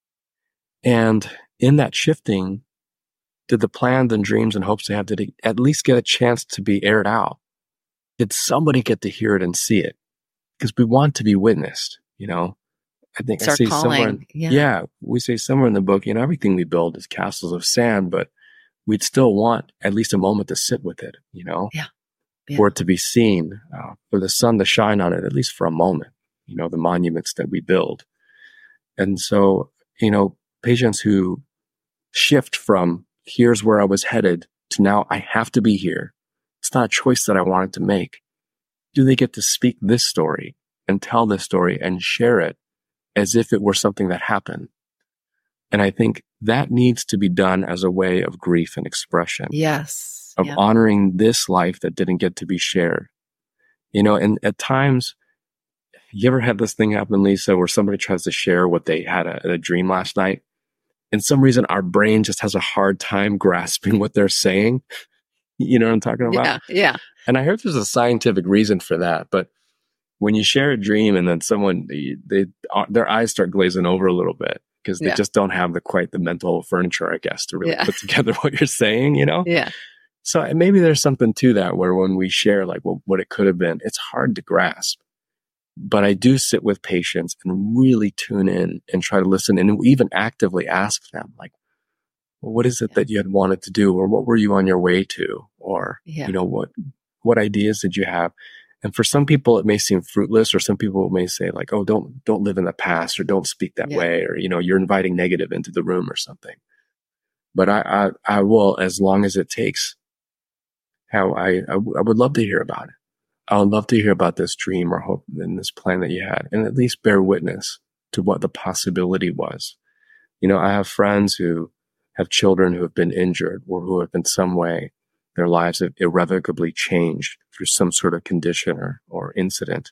And in that shifting, did the plans and dreams and hopes they have, did it at least get a chance to be aired out? Did somebody get to hear it and see it? Because we want to be witnessed, you know? I think Start I say calling. somewhere, in, yeah. yeah, we say somewhere in the book, you know, everything we build is castles of sand, but we'd still want at least a moment to sit with it, you know? Yeah. Yeah. For it to be seen, uh, for the sun to shine on it, at least for a moment, you know, the monuments that we build. And so, you know, patients who shift from here's where I was headed to now I have to be here. It's not a choice that I wanted to make. Do they get to speak this story and tell this story and share it as if it were something that happened? And I think that needs to be done as a way of grief and expression. Yes. Of yeah. honoring this life that didn't get to be shared. You know, and at times, you ever had this thing happen, Lisa, where somebody tries to share what they had a, a dream last night? And some reason our brain just has a hard time grasping what they're saying. You know what I'm talking about? Yeah, yeah. And I heard there's a scientific reason for that. But when you share a dream and then someone, they, they their eyes start glazing over a little bit because they yeah. just don't have the quite the mental furniture, I guess, to really yeah. put together what you're saying, you know? Yeah. So maybe there's something to that where when we share like well, what it could have been, it's hard to grasp. But I do sit with patients and really tune in and try to listen and even actively ask them like, well, what is it yeah. that you had wanted to do? Or what were you on your way to? Or, yeah. you know, what, what ideas did you have? And for some people, it may seem fruitless, or some people may say like, oh, don't, don't live in the past, or don't speak that yeah. way. Or, you know, you're inviting negative into the room or something. But I, I, I will, as long as it takes. How I, I, w- I would love to hear about it. I would love to hear about this dream or hope and this plan that you had, and at least bear witness to what the possibility was. You know, I have friends who have children who have been injured or who have in some way their lives have irrevocably changed through some sort of condition or, or incident.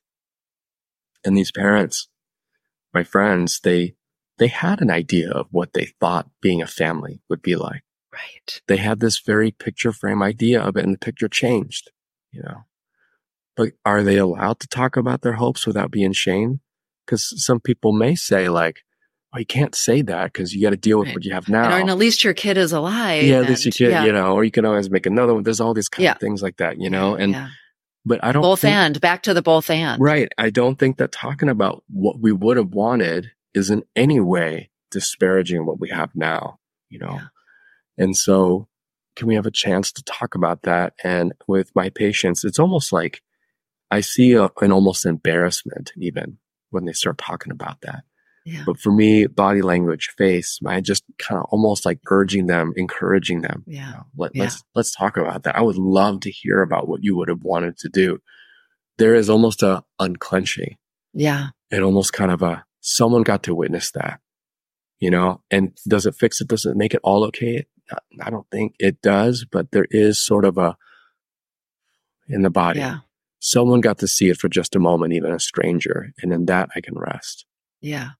And these parents, my friends, they, they had an idea of what they thought being a family would be like. Right. They had this very picture frame idea of it, and the picture changed, you know. But are they allowed to talk about their hopes without being shamed? Because some people may say like, oh, you can't say that because you got to deal with right. what you have now. And, or at least your kid is alive. Yeah, and, at least your kid, yeah. you know, or you can always make another one. There's all these kind yeah. of things like that, you know. And yeah. but I don't both think, and back to the both and. Right. I don't think that talking about what we would have wanted is in any way disparaging what we have now, you know. Yeah. And so can we have a chance to talk about that? And with my patients, it's almost like I see a, an almost embarrassment even when they start talking about that. Yeah. But for me, body language, face, I just kind of almost like urging them, encouraging them. Yeah. You know, let, yeah. Let's let's talk about that. I would love to hear about what you would have wanted to do. There is almost a unclenching. Yeah. And almost kind of a, someone got to witness that. you know, and does it fix it? Does it make it all okay? I don't think it does, but there is sort of a, in the body, Yeah. someone got to see it for just a moment, even a stranger. And in that I can rest. Yeah.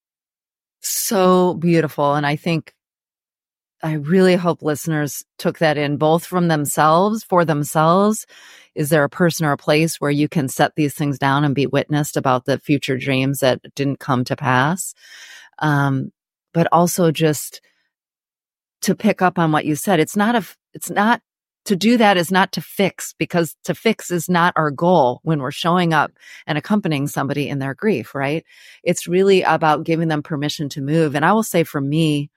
So beautiful. And I think, I really hope listeners took that in both from themselves, for themselves. Is there a person or a place where you can set these things down and be witnessed about the future dreams that didn't come to pass? Um, but also just to pick up on what you said, it's not a, it's not to do that is not to fix, because to fix is not our goal when we're showing up and accompanying somebody in their grief, right? It's really about giving them permission to move. And I will say for me,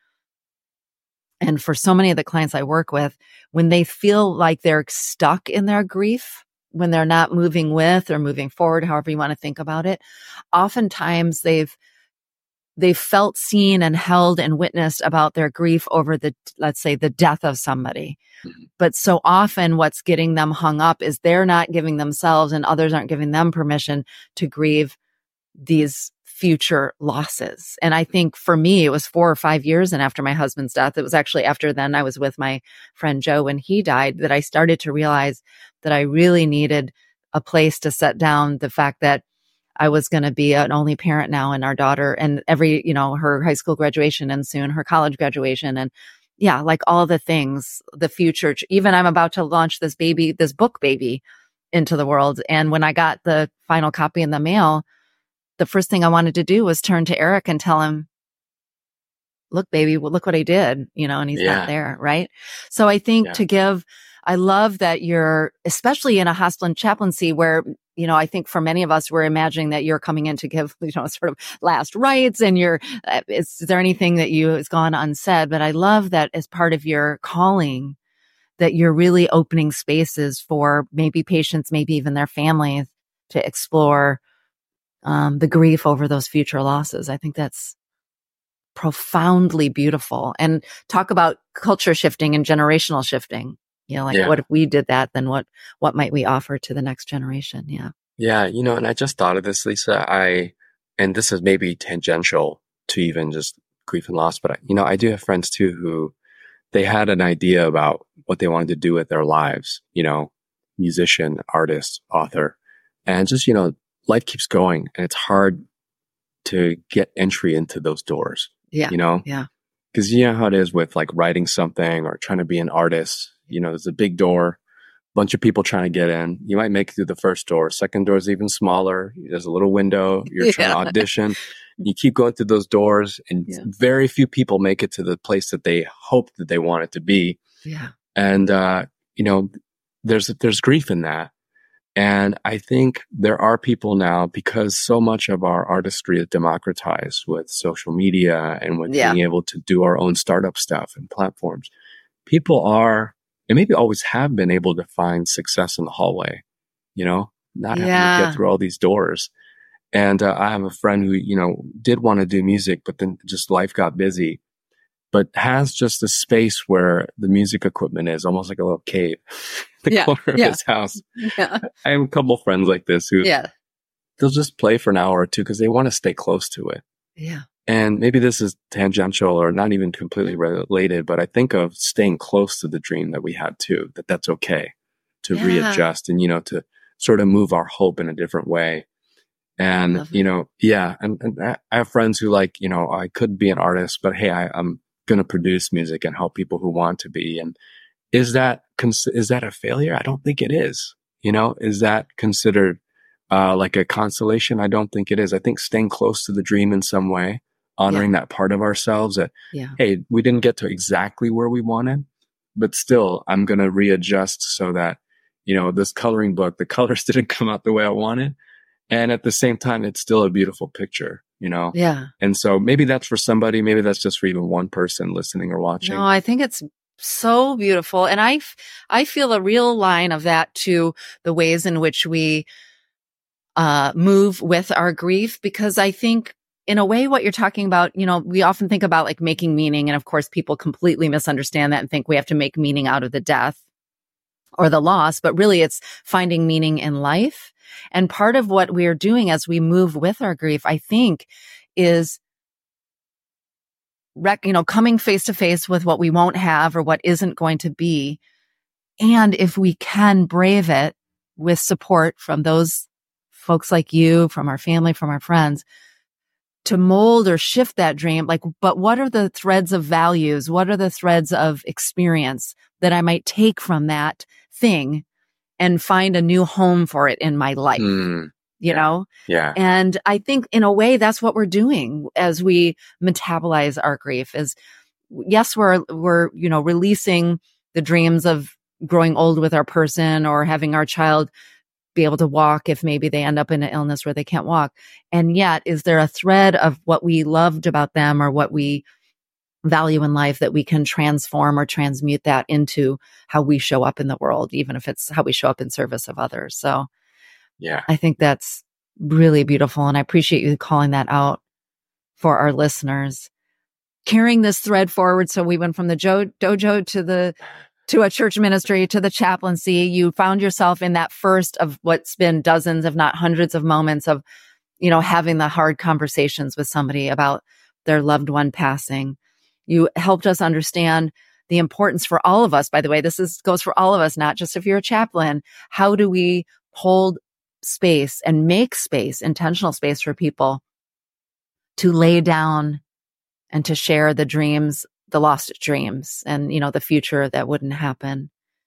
and for so many of the clients I work with, when they feel like they're stuck in their grief, when they're not moving with or moving forward, however you want to think about it, oftentimes they've they've felt seen and held and witnessed about their grief over the, let's say, the death of somebody. Mm-hmm. But so often what's getting them hung up is they're not giving themselves and others aren't giving them permission to grieve these future losses. And I think for me, it was four or five years. And after my husband's death, it was actually after then I was with my friend Joe when he died, that I started to realize that I really needed a place to set down the fact that I was going to be an only parent now, and our daughter, and every, you know, her high school graduation and soon her college graduation. And yeah, like all the things, the future, even I'm about to launch this baby, this book baby into the world. And when I got the final copy in the mail, the first thing I wanted to do was turn to Eric and tell him, look, baby, well, look what I did, you know, and he's Yeah. not there. Right. So I think Yeah. to give, I love that you're, especially in a hospital and chaplaincy where, you know, I think for many of us, we're imagining that you're coming in to give, you know, sort of last rites, and you're, uh, is, is there anything that you has gone unsaid? But I love that as part of your calling, that you're really opening spaces for maybe patients, maybe even their families to explore um, the grief over those future losses. I think that's profoundly beautiful. And talk about culture shifting and generational shifting. You know, like Yeah. what if we did that? Then what, what might we offer to the next generation? Yeah. Yeah. You know, and I just thought of this, Lisa. I, and this is maybe tangential to even just grief and loss, but I, you know, I do have friends too who they had an idea about what they wanted to do with their lives, you know, musician, artist, author, and just, you know, life keeps going and it's hard to get entry into those doors. Yeah. You know? Yeah. Because you know how it is with like writing something or trying to be an artist. You know, there's a big door, bunch of people trying to get in. You might make it through the first door. Second door is even smaller. There's a little window. You're Yeah. trying to audition. You keep going through those doors, and Yeah. very few people make it to the place that they hope that they want it to be. Yeah. And, uh, you know, there's, there's grief in that. And I think there are people now, because so much of our artistry is democratized with social media and with Yeah. being able to do our own startup stuff and platforms. People are, and maybe always have been, able to find success in the hallway, you know, not having Yeah. to get through all these doors. And uh, I have a friend who, you know, did want to do music, but then just life got busy, but has just a space where the music equipment is almost like a little cave in the Yeah, corner of yeah. his house. Yeah. I have a couple friends like this who Yeah. they'll just play for an hour or two because they want to stay close to it. Yeah. And maybe this is tangential or not even completely related, but I think of staying close to the dream that we had too, that that's okay to Yeah. readjust and, you know, to sort of move our hope in a different way. And, Love you it. know, yeah. And, and I I have friends who like, you know, I could be an artist, but hey, I, I'm going to produce music and help people who want to be. And is that, cons- is that a failure? I don't think it is. You know, is that considered uh, like a consolation? I don't think it is. I think staying close to the dream in some way, honoring that part of ourselves that, Yeah. hey, we didn't get to exactly where we wanted, but still I'm going to readjust so that, you know, this coloring book, the colors didn't come out the way I wanted. And at the same time, it's still a beautiful picture, you know? Yeah. And so maybe that's for somebody. Maybe that's just for even one person listening or watching. No, I think it's so beautiful. And I, f- I feel a real line of that to the ways in which we uh, move with our grief, because I think in a way what you're talking about, you know, we often think about like making meaning. And of course, people completely misunderstand that and think we have to make meaning out of the death or the loss, but really it's finding meaning in life. And part of what we are doing as we move with our grief, I think, is rec- you know, coming face to face with what we won't have or what isn't going to be. And if we can brave it with support from those folks like you, from our family, from our friends, to mold or shift that dream, like, but what are the threads of values? What are the threads of experience that I might take from that thing and find a new home for it in my life? Mm, you yeah, know? Yeah. And I think in a way, that's what we're doing as we metabolize our grief is, yes, we're, we're, you know, releasing the dreams of growing old with our person or having our child be able to walk if maybe they end up in an illness where they can't walk. And yet, is there a thread of what we loved about them or what we value in life that we can transform or transmute that into how we show up in the world, even if it's how we show up in service of others? So yeah, I think that's really beautiful. And I appreciate you calling that out for our listeners. Carrying this thread forward. So we went from the jo- dojo to the to a church ministry, to the chaplaincy. You found yourself in that first of what's been dozens, if not hundreds of moments of, you know, having the hard conversations with somebody about their loved one passing. You helped us understand the importance for all of us. By the way, this is goes for all of us, not just if you're a chaplain. How do we hold space and make space, intentional space for people to lay down and to share the dreams, the lost dreams and, you know, the future that wouldn't happen.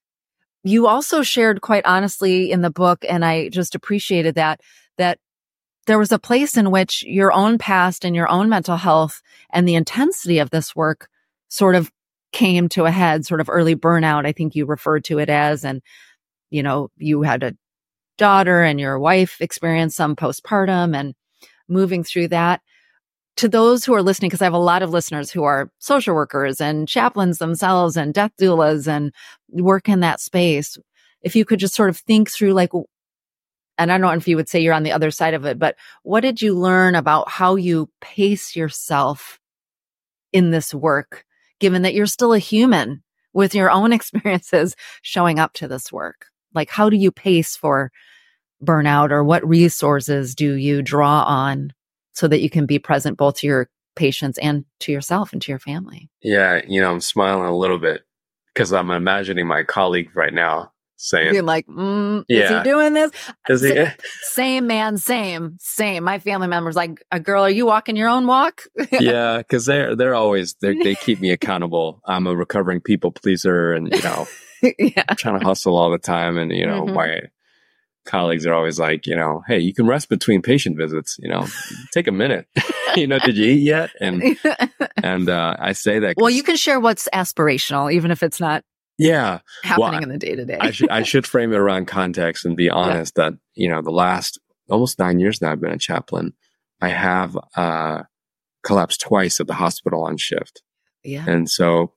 You also shared quite honestly in the book, and I just appreciated that, that there was a place in which your own past and your own mental health and the intensity of this work sort of came to a head, sort of early burnout, I think you referred to it as. And, you know, you had a daughter and your wife experienced some postpartum and moving through that. To those who are listening, because I have a lot of listeners who are social workers and chaplains themselves and death doulas and work in that space, if you could just sort of think through, like, and I don't know if you would say you're on the other side of it, but what did you learn about how you pace yourself in this work, given that you're still a human with your own experiences showing up to this work? Like, how do you pace for burnout, or what resources do you draw on so that you can be present both to your patients and to yourself and to your family? Yeah, you know, I'm smiling a little bit because I'm imagining my colleague right now saying, you're like, mm, yeah. is he doing this? Is he? Sa- same, man, same, same. My family members like, a girl, are you walking your own walk? Yeah, because they're they're always they they keep me accountable. I'm a recovering people pleaser, and you know, yeah. I'm trying to hustle all the time, and you know, mm-hmm. my colleagues are always like, you know, hey, you can rest between patient visits, you know, take a minute. You know, did you eat yet? And and uh, I say that. Well, you can share what's aspirational, even if it's not yeah happening well, in the day to day. I should I should frame it around context and be honest yeah. that, you know, the last almost nine years that I've been a chaplain, I have uh, collapsed twice at the hospital on shift. Yeah. And so,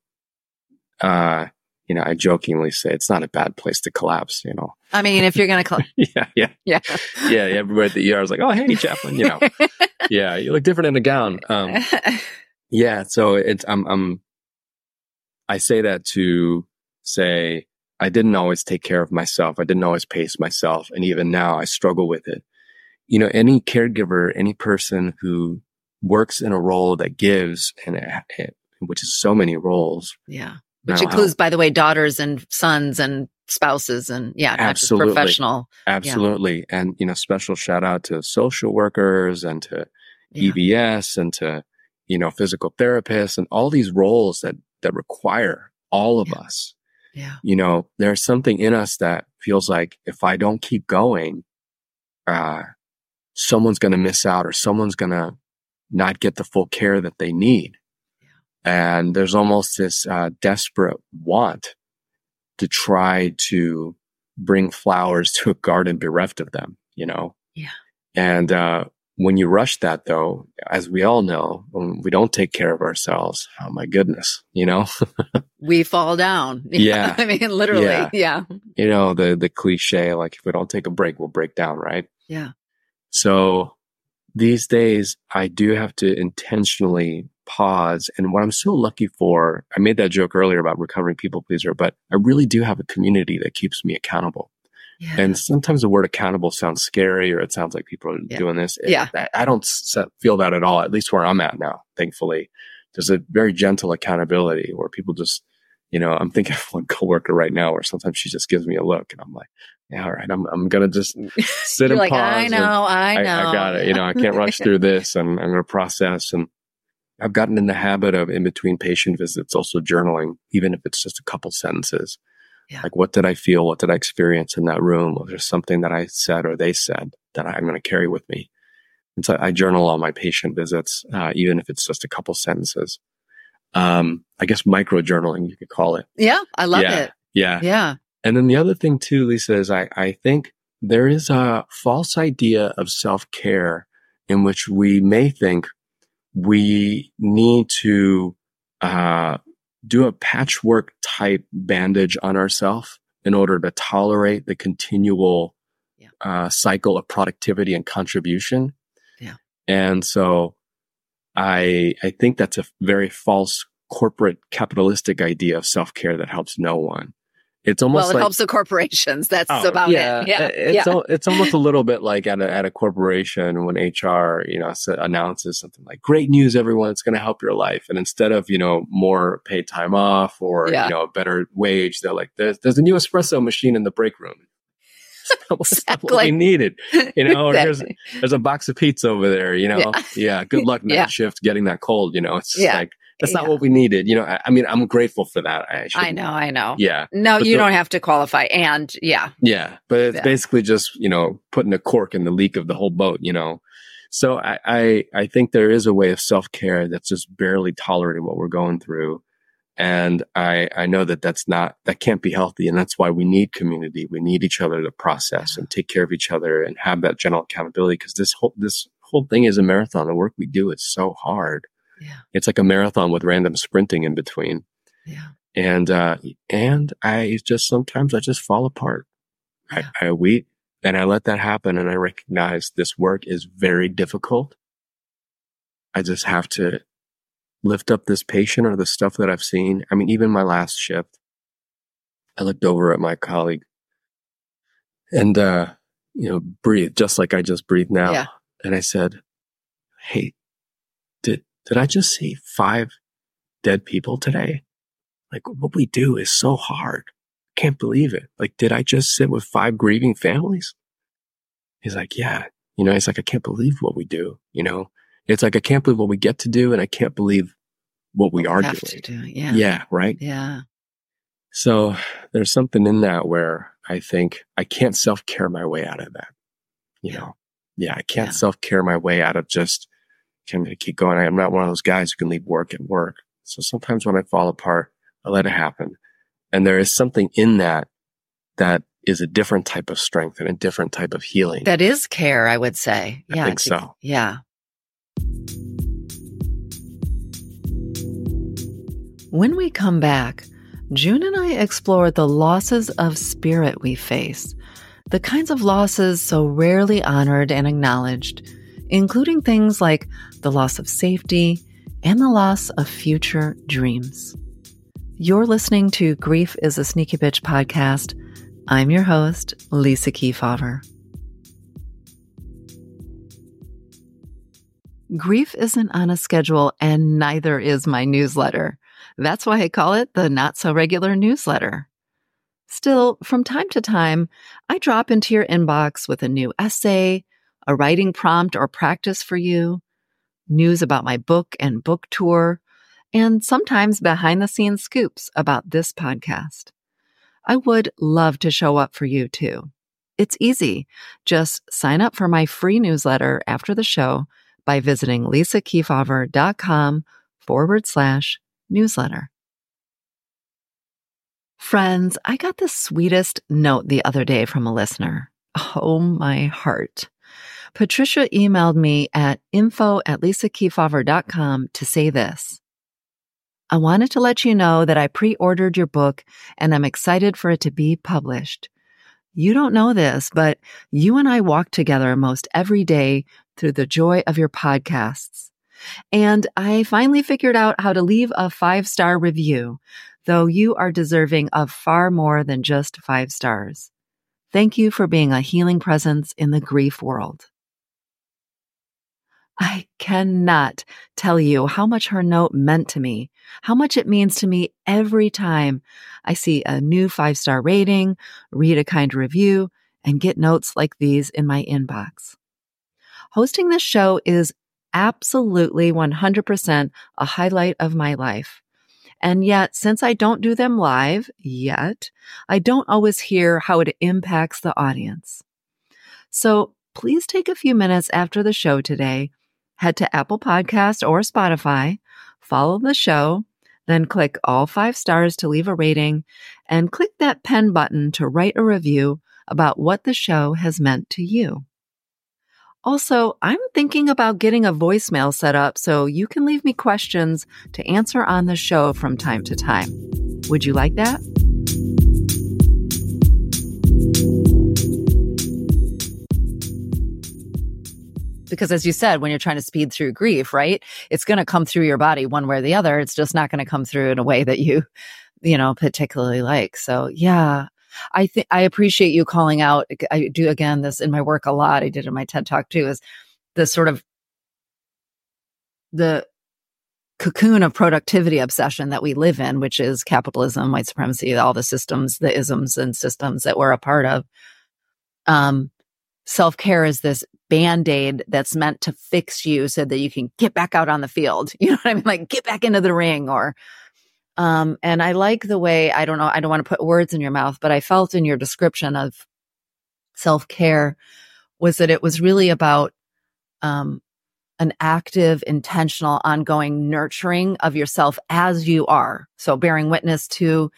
uh, you know, I jokingly say it's not a bad place to collapse, you know. I mean, if you're going to collapse. yeah, yeah. Yeah. Yeah, everybody at the E R was like, oh, hey, chaplain, you know. Yeah, you look different in a gown. Um, yeah, so it's, I'm, I'm, I say that to say I didn't always take care of myself. I didn't always pace myself. And even now I struggle with it. You know, any caregiver, any person who works in a role that gives, and it, which is so many roles. Yeah. Which includes, by the way, daughters and sons and spouses and yeah, not absolutely. Just professional. Absolutely. Yeah. And, you know, special shout out to social workers and to yeah. E V S and to, you know, physical therapists and all these roles that, that require all of yeah. us. Yeah. You know, there's something in us that feels like if I don't keep going, uh, someone's going to miss out or someone's going to not get the full care that they need. And there's almost this uh, desperate want to try to bring flowers to a garden bereft of them, you know? Yeah. And uh, when you rush that, though, as we all know, when we don't take care of ourselves, oh my goodness, you know? We fall down. Yeah. I mean, literally. Yeah. yeah. You know, the, the cliche, like if we don't take a break, we'll break down, right? Yeah. So these days, I do have to intentionally pause. And what I'm so lucky for, I made that joke earlier about recovering people pleaser, but I really do have a community that keeps me accountable. Yeah. And sometimes the word accountable sounds scary, or it sounds like people are yeah. doing this. Yeah. I, I don't s- feel that at all, at least where I'm at now, thankfully. there's a very gentle accountability where people just, you know, I'm thinking of one coworker right now where sometimes she just gives me a look and I'm like, yeah, all right, I'm I'm gonna just sit and like, pause. I know, I know. I, I got it. You know, I can't rush through this, and I'm gonna process. And I've gotten in the habit of, in between patient visits, also journaling, even if it's just a couple sentences. Yeah. Like, what did I feel? What did I experience in that room? Was there something that I said or they said that I'm going to carry with me? And so I journal on my patient visits, uh, even if it's just a couple sentences. Um, I guess micro journaling, you could call it. Yeah, I love yeah, it. Yeah. Yeah. And then the other thing too, Lisa, is I, I think there is a false idea of self-care in which we may think we need to uh, do a patchwork type bandage on ourselves in order to tolerate the continual yeah. uh, cycle of productivity and contribution. Yeah. And so I I think that's a very false corporate capitalistic idea of self-care that helps no one. It's almost well, it like, helps the corporations. That's oh, about yeah, it. Yeah, it's yeah. Al- it's almost a little bit like at a at a corporation when H R, you know, announces something like, "Great news, everyone! It's going to help your life." And instead of, you know, more paid time off or yeah. you know, a better wage, they're like, "There's there's a new espresso machine in the break room." That's exactly. not what we needed, you know. Or exactly. there's there's a box of pizza over there, you know. Yeah, yeah good luck night yeah. shift getting that cold, you know. It's just yeah. like. That's not yeah. what we needed. You know, I, I mean, I'm grateful for that. I, I know, I know. Yeah. No, but you the, don't have to qualify. And yeah. Yeah. But it's yeah. basically just, you know, putting a cork in the leak of the whole boat, you know. So I, I, I think there is a way of self-care that's just barely tolerating what we're going through. And I, I know that that's not, that can't be healthy. And that's why we need community. We need each other to process and take care of each other and have that general accountability. Because this whole, this whole thing is a marathon. The work we do is so hard. Yeah. It's like a marathon with random sprinting in between. Yeah. And, uh, and I just, sometimes I just fall apart. Yeah. I, I weep and I let that happen. And I recognize this work is very difficult. I just have to lift up this patient or the stuff that I've seen. I mean, even my last shift, I looked over at my colleague and, uh, you know, breathe just like I just breathe now. Yeah. And I said, "Hey, did, Did I just see five dead people today? Like, what we do is so hard. Can't believe it. Like, did I just sit with five grieving families?" He's like, "Yeah." You know, he's like, "I can't believe what we do." You know, it's like, I can't believe what we get to do. And I can't believe what we what are we have doing. To do. Yeah. Yeah. Right. Yeah. So there's something in that where I think I can't self-care my way out of that. You yeah. know, yeah, I can't yeah. self-care my way out of just, can keep going. I'm not one of those guys who can leave work at work. So sometimes when I fall apart, I let it happen. And there is something in that that is a different type of strength and a different type of healing. That is care, I would say. I yeah, think so. Yeah. When we come back, June and I explore the losses of spirit we face, the kinds of losses so rarely honored and acknowledged, including things like the loss of safety and the loss of future dreams. You're listening to Grief is a Sneaky Bitch podcast. I'm your host, Lisa Kefauver. Grief isn't on a schedule, and neither is my newsletter. That's why I call it the Not So Regular Newsletter. Still, from time to time, I drop into your inbox with a new essay, a writing prompt or practice for you, news about my book and book tour, and sometimes behind-the-scenes scoops about this podcast. I would love to show up for you, too. It's easy. Just sign up for my free newsletter after the show by visiting lisakefauver.com forward slash newsletter. Friends, I got the sweetest note the other day from a listener. Oh, my heart. Patricia emailed me at info at lisakefauver.com to say this. "I wanted to let you know that I pre-ordered your book and I'm excited for it to be published. You don't know this, but you and I walk together most every day through the joy of your podcasts. And I finally figured out how to leave a five-star review, though you are deserving of far more than just five stars. Thank you for being a healing presence in the grief world." I cannot tell you how much her note meant to me, how much it means to me every time I see a new five-star rating, read a kind review, and get notes like these in my inbox. Hosting this show is absolutely one hundred percent a highlight of my life. And yet, since I don't do them live yet, I don't always hear how it impacts the audience. So please take a few minutes after the show today, head to Apple Podcasts or Spotify, follow the show, then click all five stars to leave a rating, and click that pen button to write a review about what the show has meant to you. Also, I'm thinking about getting a voicemail set up so you can leave me questions to answer on the show from time to time. Would you like that? Because as you said, when you're trying to speed through grief, right, it's going to come through your body one way or the other. It's just not going to come through in a way that you, you know, particularly like. So yeah, I think I appreciate you calling out. I do, again, this in my work a lot. I did it in my TED Talk too, is the sort of the cocoon of productivity obsession that we live in, which is capitalism, white supremacy, all the systems, the isms and systems that we're a part of. Um, self-care is this Band-Aid that's meant to fix you so that you can get back out on the field. You know what I mean? Like get back into the ring or, um, and I like the way, I don't know, I don't want to put words in your mouth, but I felt in your description of self-care was that it was really about, um, an active, intentional, ongoing nurturing of yourself as you are. So bearing witness to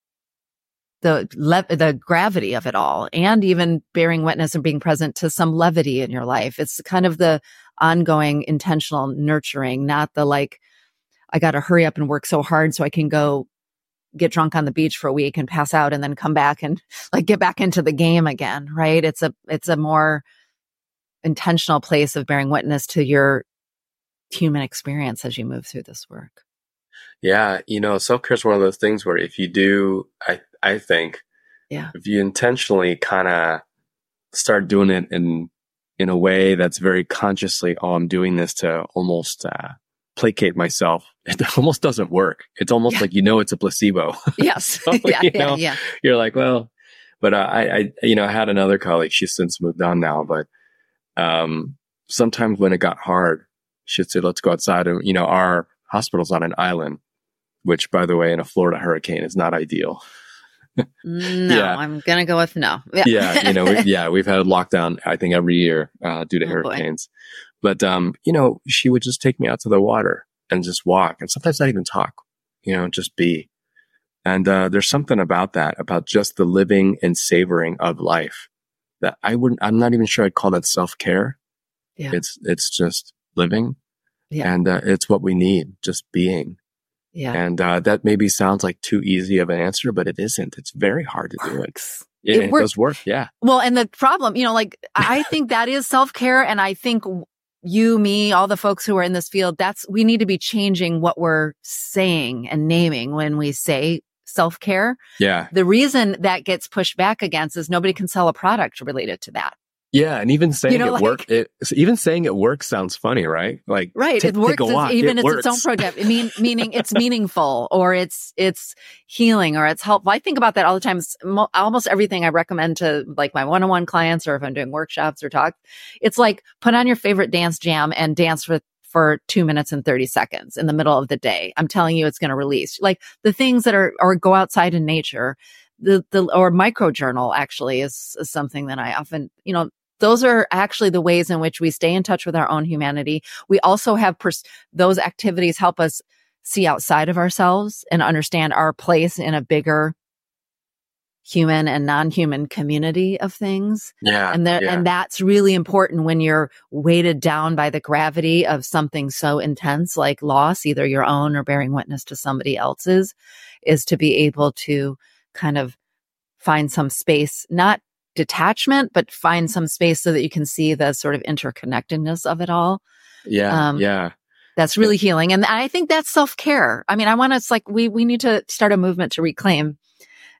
the le- the gravity of it all, and even bearing witness and being present to some levity in your life. It's kind of the ongoing intentional nurturing, not the like, I got to hurry up and work so hard so I can go get drunk on the beach for a week and pass out and then come back and like get back into the game again, right? It's a, it's a more intentional place of bearing witness to your human experience as you move through this work. Yeah. You know, self-care is one of those things where if you do, I, I think, yeah, if you intentionally kind of start doing it in, in a way that's very consciously, oh, I'm doing this to almost, uh, placate myself. It almost doesn't work. It's almost yeah. like, you know, it's a placebo. Yes. so, yeah, you yeah, know, yeah. You're like, well, but uh, I, I, you know, I had another colleague, she's since moved on now, but, um, sometimes when it got hard, she'd say, let's go outside. And, you know, our hospital's on an island, which by the way, in a Florida hurricane is not ideal. No, yeah. I'm going to go with no. Yeah. yeah. You know, we, yeah, we've had a lockdown, I think every year, uh, due to oh, hurricanes, boy. But, um, you know, she would just take me out to the water and just walk. And sometimes not even talk, you know, just be. And, uh, there's something about that, about just the living and savoring of life that I wouldn't, I'm not even sure I'd call that self-care. Yeah. It's, it's just living. Yeah. And, uh, it's what we need, just being. Yeah. And, uh, that maybe sounds like too easy of an answer, but it isn't. It's very hard to do it. It, it, it does work. Yeah. Well, and the problem, you know, like I think that is self-care. And I think you, me, all the folks who are in this field, that's, we need to be changing what we're saying and naming when we say self-care. Yeah. The reason that gets pushed back against is nobody can sell a product related to that. Yeah, and even saying you know, it like, work, it even saying it works sounds funny, right? Like, right, t- it works. Walk, even it it's works. its own product. I mean, meaning it's meaningful, or it's it's healing, or it's helpful. I think about that all the time. It's mo- almost everything I recommend to like my one-on-one clients, or if I'm doing workshops or talks, it's like put on your favorite dance jam and dance for for two minutes and thirty seconds in the middle of the day. I'm telling you, it's going to release like the things that are, or go outside in nature. The the or micro journal actually is, is something that I often, you know. Those are actually the ways in which we stay in touch with our own humanity. We also have pers- those activities help us see outside of ourselves and understand our place in a bigger human and non-human community of things. Yeah. And that, yeah. and that's really important when you're weighted down by the gravity of something so intense like loss, either your own or bearing witness to somebody else's, is to be able to kind of find some space, not detachment, but find some space so that you can see the sort of interconnectedness of it all. Yeah. Um, yeah. That's really healing. And I think that's self-care. I mean, I want to, it's like, we, we need to start a movement to reclaim,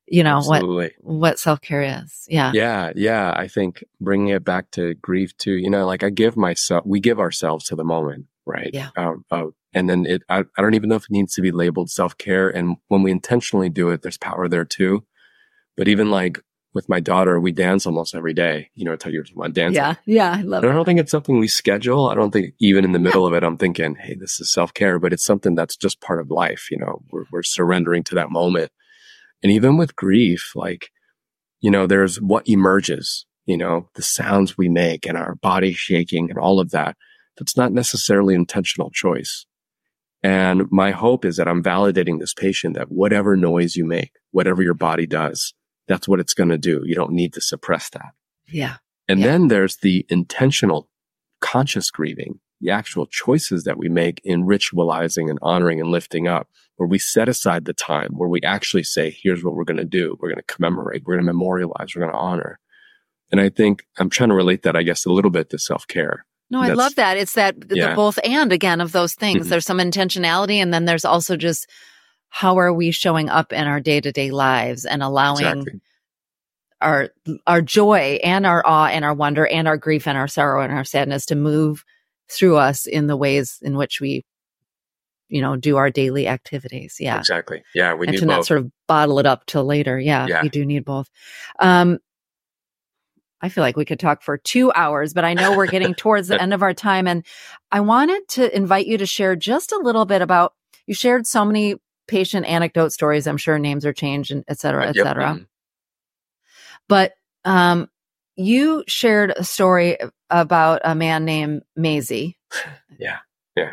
you know, Absolutely. what, what self-care is. Yeah. Yeah. Yeah. I think bringing it back to grief too, you know, like I give myself, we give ourselves to the moment, right? Yeah. Uh, uh, and then it, I, I don't even know if it needs to be labeled self-care. And when we intentionally do it, there's power there too. But even like with my daughter, we dance almost every day. You know, I tell you about dancing. Yeah. Yeah. I love And it. I don't think it's something we schedule. I don't think even in the middle of it, I'm thinking, hey, this is self-care, but it's something that's just part of life. You know, we're, we're surrendering to that moment. And even with grief, like, you know, there's what emerges, you know, the sounds we make and our body shaking and all of that. That's not necessarily intentional choice. And my hope is that I'm validating this patient that whatever noise you make, whatever your body does, that's what it's going to do. You don't need to suppress that. Yeah. And Yeah. then there's the intentional, conscious grieving, the actual choices that we make in ritualizing and honoring and lifting up, where we set aside the time, where we actually say, here's what we're going to do. We're going to commemorate. We're going to memorialize. We're going to honor. And I think I'm trying to relate that, I guess, a little bit to self-care. No, I love that. It's that yeah. the both and again of those things. Mm-hmm. There's some intentionality, and then there's also just how are we showing up in our day-to-day lives and allowing Exactly. our our joy and our awe and our wonder and our grief and our sorrow and our sadness to move through us in the ways in which we, you know, do our daily activities. Yeah. Exactly. Yeah. We and need to both. not sort of bottle it up till later. Yeah, Yeah. you do need both. Um, I feel like we could talk for two hours, but I know we're getting towards the end of our time. And I wanted to invite you to share just a little bit about, you shared so many patient anecdote stories. I'm sure names are changed and et cetera, et Yep. cetera. Mm-hmm. But um, you shared a story about a man named Maisie. Yeah. Yeah.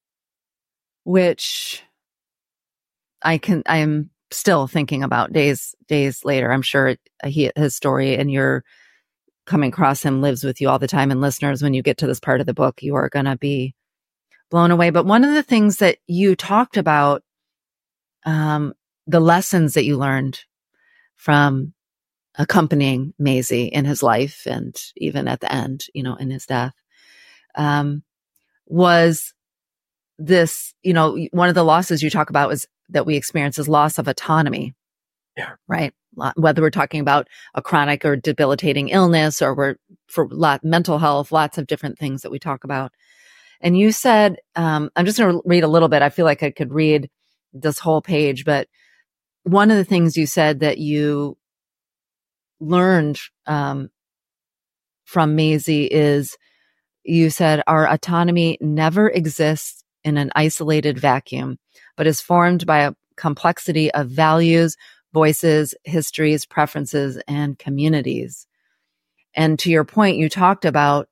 Which I can, I am still thinking about days, days later. I'm sure he, his story and your coming across him lives with you all the time. And listeners, when you get to this part of the book, you are going to be blown away. But one of the things that you talked about, um, the lessons that you learned from accompanying Maisie in his life and even at the end, you know, in his death, um, was this, you know, one of the losses you talk about is that we experience is loss of autonomy. Yeah. Right. Whether we're talking about a chronic or debilitating illness or we're for lot, mental health, lots of different things that we talk about. And you said, um, I'm just going to read a little bit. I feel like I could read this whole page, but one of the things you said that you learned, um, from Maisie is you said our autonomy never exists in an isolated vacuum, but is formed by a complexity of values, voices, histories, preferences, and communities. And to your point, you talked about,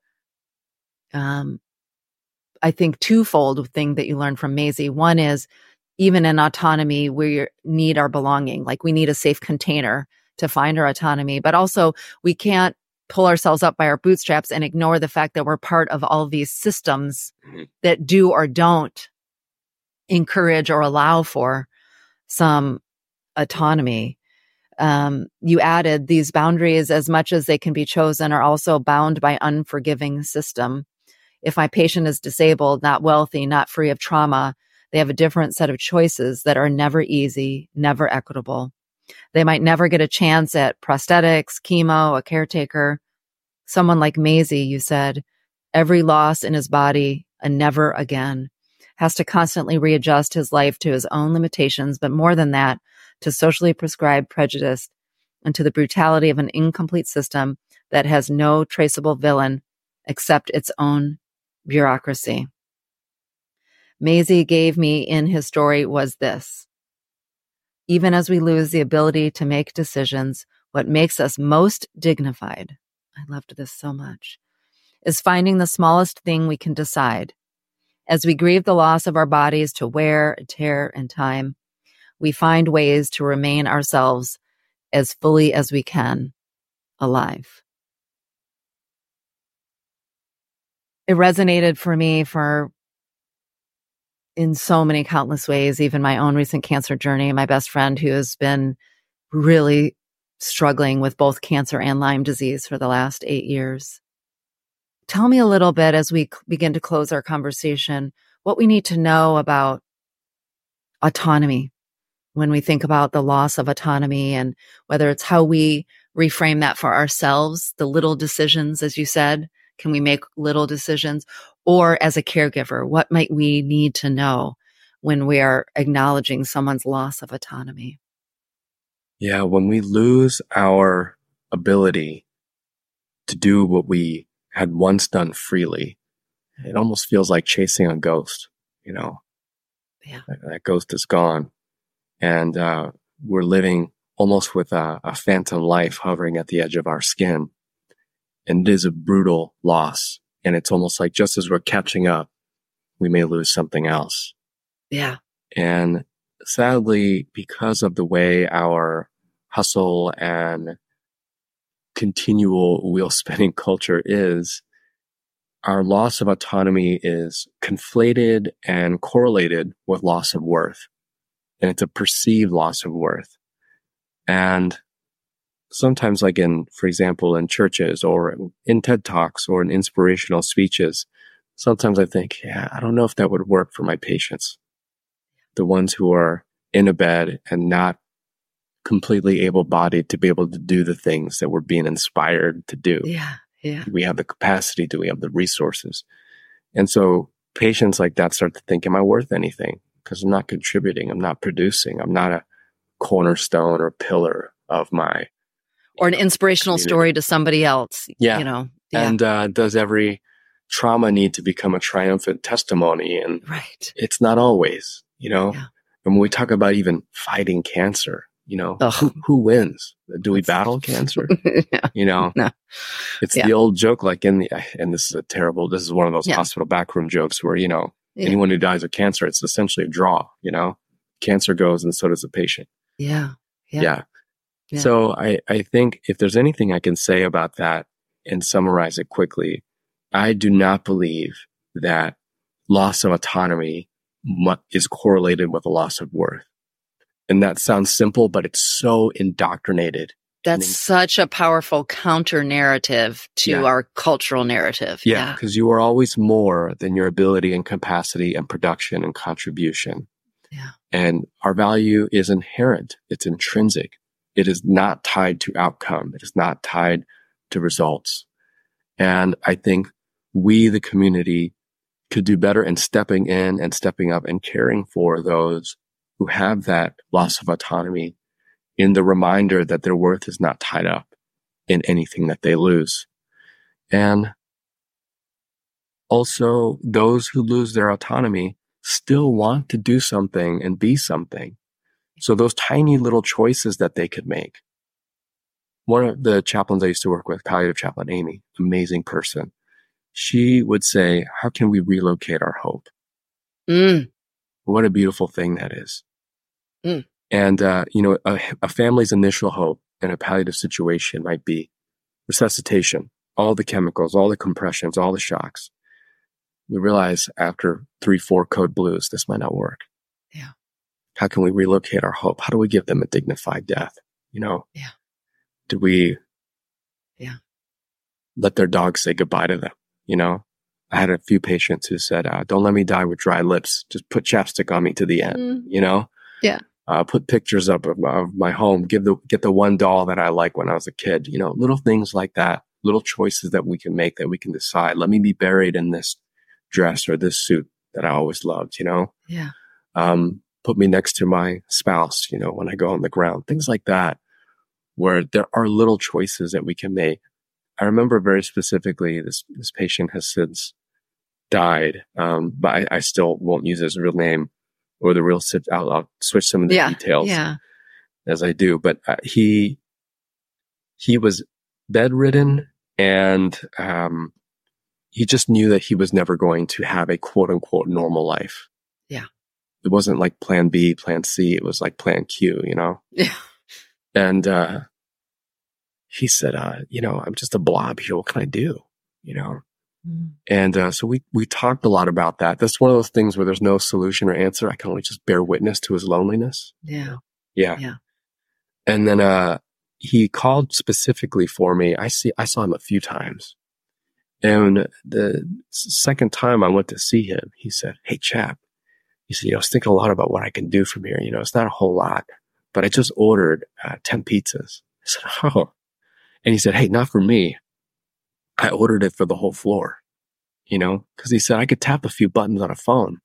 um, I think, twofold thing that you learned from Maisie. One is even in autonomy, we need our belonging. Like we need a safe container to find our autonomy, but also we can't pull ourselves up by our bootstraps and ignore the fact that we're part of all these systems mm-hmm. that do or don't encourage or allow for some autonomy. Um, you added these boundaries, as much as they can be chosen, are also bound by unforgiving system. If my patient is disabled, not wealthy, not free of trauma, they have a different set of choices that are never easy, never equitable. They might never get a chance at prosthetics, chemo, a caretaker. Someone like Maisie, you said, every loss in his body, a never again, has to constantly readjust his life to his own limitations, but more than that, to socially prescribed prejudice and to the brutality of an incomplete system that has no traceable villain except its own bureaucracy. Maisie gave me in his story was this: even as we lose the ability to make decisions, what makes us most dignified, I loved this so much, is finding the smallest thing we can decide. As we grieve the loss of our bodies to wear, tear, and time, we find ways to remain ourselves as fully as we can, alive. It resonated for me for in so many countless ways, even my own recent cancer journey. My best friend who has been really struggling with both cancer and Lyme disease for the last eight years. Tell me a little bit as we begin to close our conversation, what we need to know about autonomy, when we think about the loss of autonomy, and whether it's how we reframe that for ourselves, the little decisions, as you said, can we make little decisions? Or as a caregiver, what might we need to know when we are acknowledging someone's loss of autonomy? Yeah, when we lose our ability to do what we had once done freely, it almost feels like chasing a ghost, you know? Yeah. That, that ghost is gone. And uh, we're living almost with a, a phantom life hovering at the edge of our skin. And it is a brutal loss. And it's almost like just as we're catching up, we may lose something else. Yeah. And sadly, because of the way our hustle and continual wheel spinning culture is, our loss of autonomy is conflated and correlated with loss of worth. And it's a perceived loss of worth. And sometimes, like in, for example, in churches or in TED Talks or in inspirational speeches, sometimes I think, yeah, I don't know if that would work for my patients. The ones who are in a bed and not completely able-bodied to be able to do the things that we're being inspired to do. Yeah, yeah. Do we have the capacity? Do we have the resources? And so patients like that start to think, am I worth anything? Because I'm not contributing. I'm not producing. I'm not a cornerstone or pillar of my... Or an inspirational community. Story to somebody else. Yeah. You know. Yeah. And uh, does every trauma need to become a triumphant testimony? And right. It's not always, you know. Yeah. And when we talk about even fighting cancer, you know, who, who wins? Do we battle cancer? yeah. You know, no. It's yeah. the old joke, like in the, and this is a terrible, this is one of those yeah. hospital backroom jokes where, you know, yeah. anyone who dies of cancer, it's essentially a draw, you know, cancer goes and so does the patient. Yeah. Yeah. yeah. yeah. So I, I think if there's anything I can say about that and summarize it quickly, I do not believe that loss of autonomy is correlated with a loss of worth. And that sounds simple, but it's so indoctrinated. That's in- such a powerful counter narrative to yeah. our cultural narrative. Yeah, because yeah. you are always more than your ability and capacity and production and contribution. Yeah. And our value is inherent. It's intrinsic. It is not tied to outcome. It is not tied to results. And I think we, the community, could do better in stepping in and stepping up and caring for those who have that loss of autonomy, in the reminder that their worth is not tied up in anything that they lose. And also, those who lose their autonomy still want to do something and be something. So those tiny little choices that they could make. One of the chaplains I used to work with, palliative chaplain Amy, amazing person, she would say, how can we relocate our hope? Mm. What a beautiful thing that is. Mm. And, uh, you know, a, a family's initial hope in a palliative situation might be resuscitation, all the chemicals, all the compressions, all the shocks. We realize after three, four code blues, this might not work. Yeah. How can we relocate our hope? How do we give them a dignified death? You know? Yeah. Do we yeah. let their dog say goodbye to them? You know? I had a few patients who said, uh, don't let me die with dry lips. Just put chapstick on me to the end, mm. you know? Yeah. Uh, put pictures up of, of my home. Give the, get the one doll that I like when I was a kid. You know, little things like that. Little choices that we can make, that we can decide. Let me be buried in this dress or this suit that I always loved, you know? Yeah. Um, put me next to my spouse, you know, when I go on the ground. Things like that, where there are little choices that we can make. I remember very specifically, this, this patient has since died, um, but I, I still won't use his real name or the real sit. I'll, I'll switch some of the yeah, details yeah. as I do. But uh, he he was bedridden, and um, he just knew that he was never going to have a quote unquote normal life. Yeah, it wasn't like Plan B, Plan C. It was like Plan Q. You know. Yeah. And uh, he said, uh, "You know, I'm just a blob here. What can I do? You know." And uh, so we we talked a lot about that. That's one of those things where there's no solution or answer. I can only just bear witness to his loneliness. Yeah. Yeah. Yeah. And then uh, he called specifically for me. I see. I saw him a few times. And the second time I went to see him, he said, "Hey, chap, he said, you know, I was thinking a lot about what I can do from here. You know, it's not a whole lot, but I just ordered uh, ten pizzas. I said, oh. And he said, hey, not for me. I ordered it for the whole floor, you know, because he said I could tap a few buttons on a phone.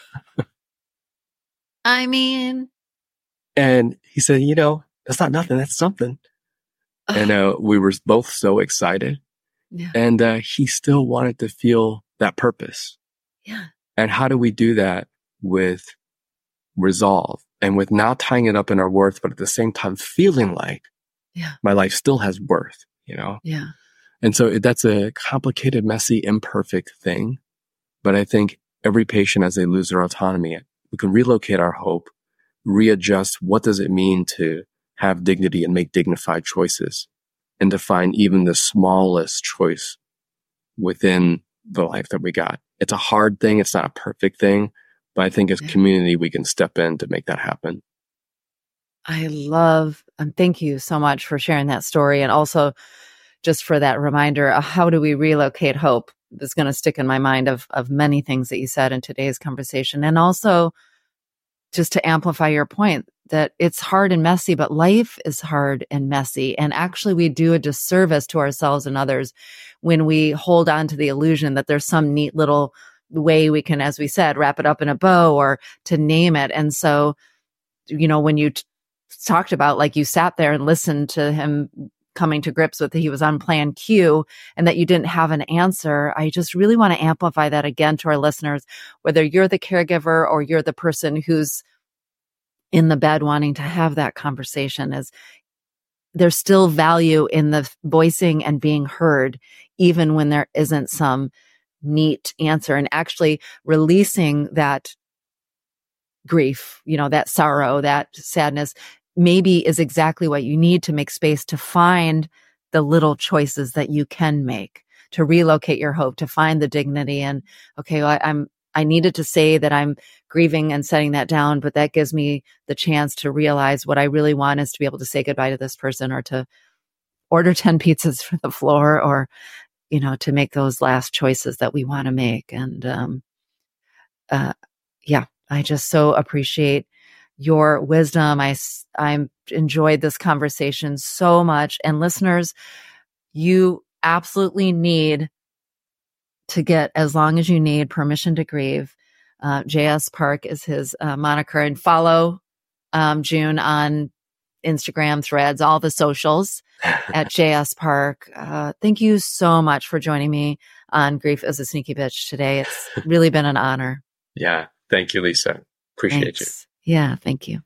I mean. And he said, you know, that's not nothing. That's something. Ugh. And uh, we were both so excited. Yeah. And uh, he still wanted to feel that purpose. Yeah. And how do we do that with resolve and with not tying it up in our worth, but at the same time feeling like yeah. my life still has worth, you know? Yeah. And so that's a complicated, messy, imperfect thing. But I think every patient, as they lose their autonomy, we can relocate our hope, readjust what does it mean to have dignity and make dignified choices, and to find even the smallest choice within the life that we got. It's a hard thing. It's not a perfect thing. But I think as a community, we can step in to make that happen. I love, and thank you so much for sharing that story. And also just for that reminder, uh, how do we relocate hope? Is going to stick in my mind of, of many things that you said in today's conversation. And also just to amplify your point that it's hard and messy, but life is hard and messy. And actually we do a disservice to ourselves and others when we hold on to the illusion that there's some neat little way we can, as we said, wrap it up in a bow or to name it. And so, you know, when you t- talked about, like, you sat there and listened to him coming to grips with that he was on plan Q and that you didn't have an answer, I just really want to amplify that again to our listeners, whether you're the caregiver or you're the person who's in the bed wanting to have that conversation, is there's still value in the voicing and being heard, even when there isn't some neat answer, and actually releasing that grief, you know, that sorrow, that sadness, maybe is exactly what you need to make space to find the little choices that you can make, to relocate your hope, to find the dignity. And okay, well, I, I'm, I needed to say that I'm grieving and setting that down, but that gives me the chance to realize what I really want is to be able to say goodbye to this person, or to order ten pizzas for the floor, or, you know, to make those last choices that we want to make. And, um, uh, yeah, I just so appreciate your wisdom. I, I enjoyed this conversation so much. And listeners, you absolutely need to get, as long as you need, Permission to Grieve. Uh, J S Park is his uh, moniker. And follow um, June on Instagram, Threads, all the socials at J S Park. Uh, thank you so much for joining me on Grief is a Sneaky Bitch today. It's really been an honor. Yeah. Thank you, Lisa. Appreciate Thanks. you. Yeah. Thank you.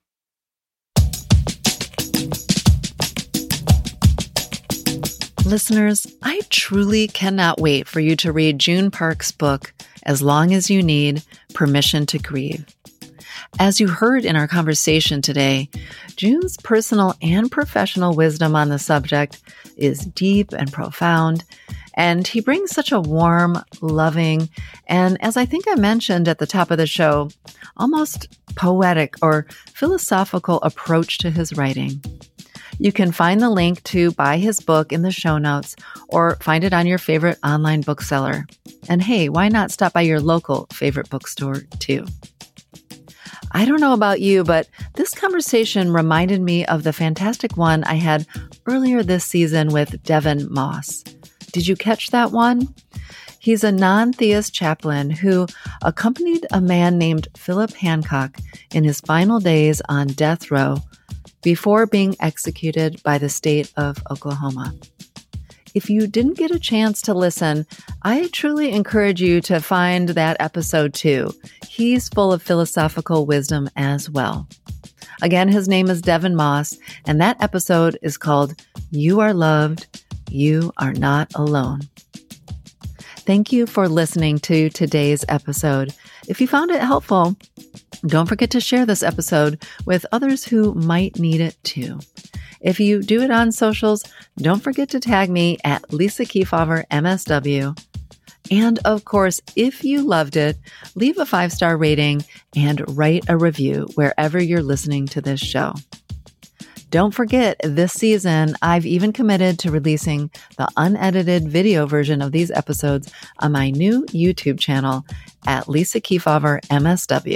Listeners, I truly cannot wait for you to read June Park's book, As Long as You Need, Permission to Grieve. As you heard in our conversation today, June's personal and professional wisdom on the subject is deep and profound, and he brings such a warm, loving, and, as I think I mentioned at the top of the show, almost poetic or philosophical approach to his writing. You can find the link to buy his book in the show notes, or find it on your favorite online bookseller. And hey, why not stop by your local favorite bookstore too? I don't know about you, but this conversation reminded me of the fantastic one I had earlier this season with Devin Moss. Did you catch that one? He's a non-theist chaplain who accompanied a man named Philip Hancock in his final days on death row before being executed by the state of Oklahoma. If you didn't get a chance to listen, I truly encourage you to find that episode too. He's full of philosophical wisdom as well. Again, his name is Devin Moss, and that episode is called You Are Loved, You Are Not Alone. Thank you for listening to today's episode. If you found it helpful, don't forget to share this episode with others who might need it too. If you do it on socials, don't forget to tag me at Lisa Kefauver M S W. And of course, if you loved it, leave a five-star rating and write a review wherever you're listening to this show. Don't forget, this season, I've even committed to releasing the unedited video version of these episodes on my new YouTube channel at Lisa Kefauver M S W.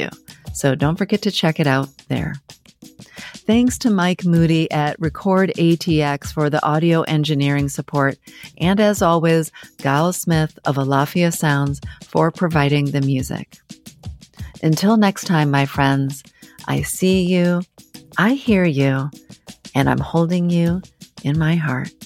So don't forget to check it out there. Thanks to Mike Moody at Record A T X for the audio engineering support. And as always, Giles Smith of Alafia Sounds for providing the music. Until next time, my friends, I see you, I hear you, and I'm holding you in my heart.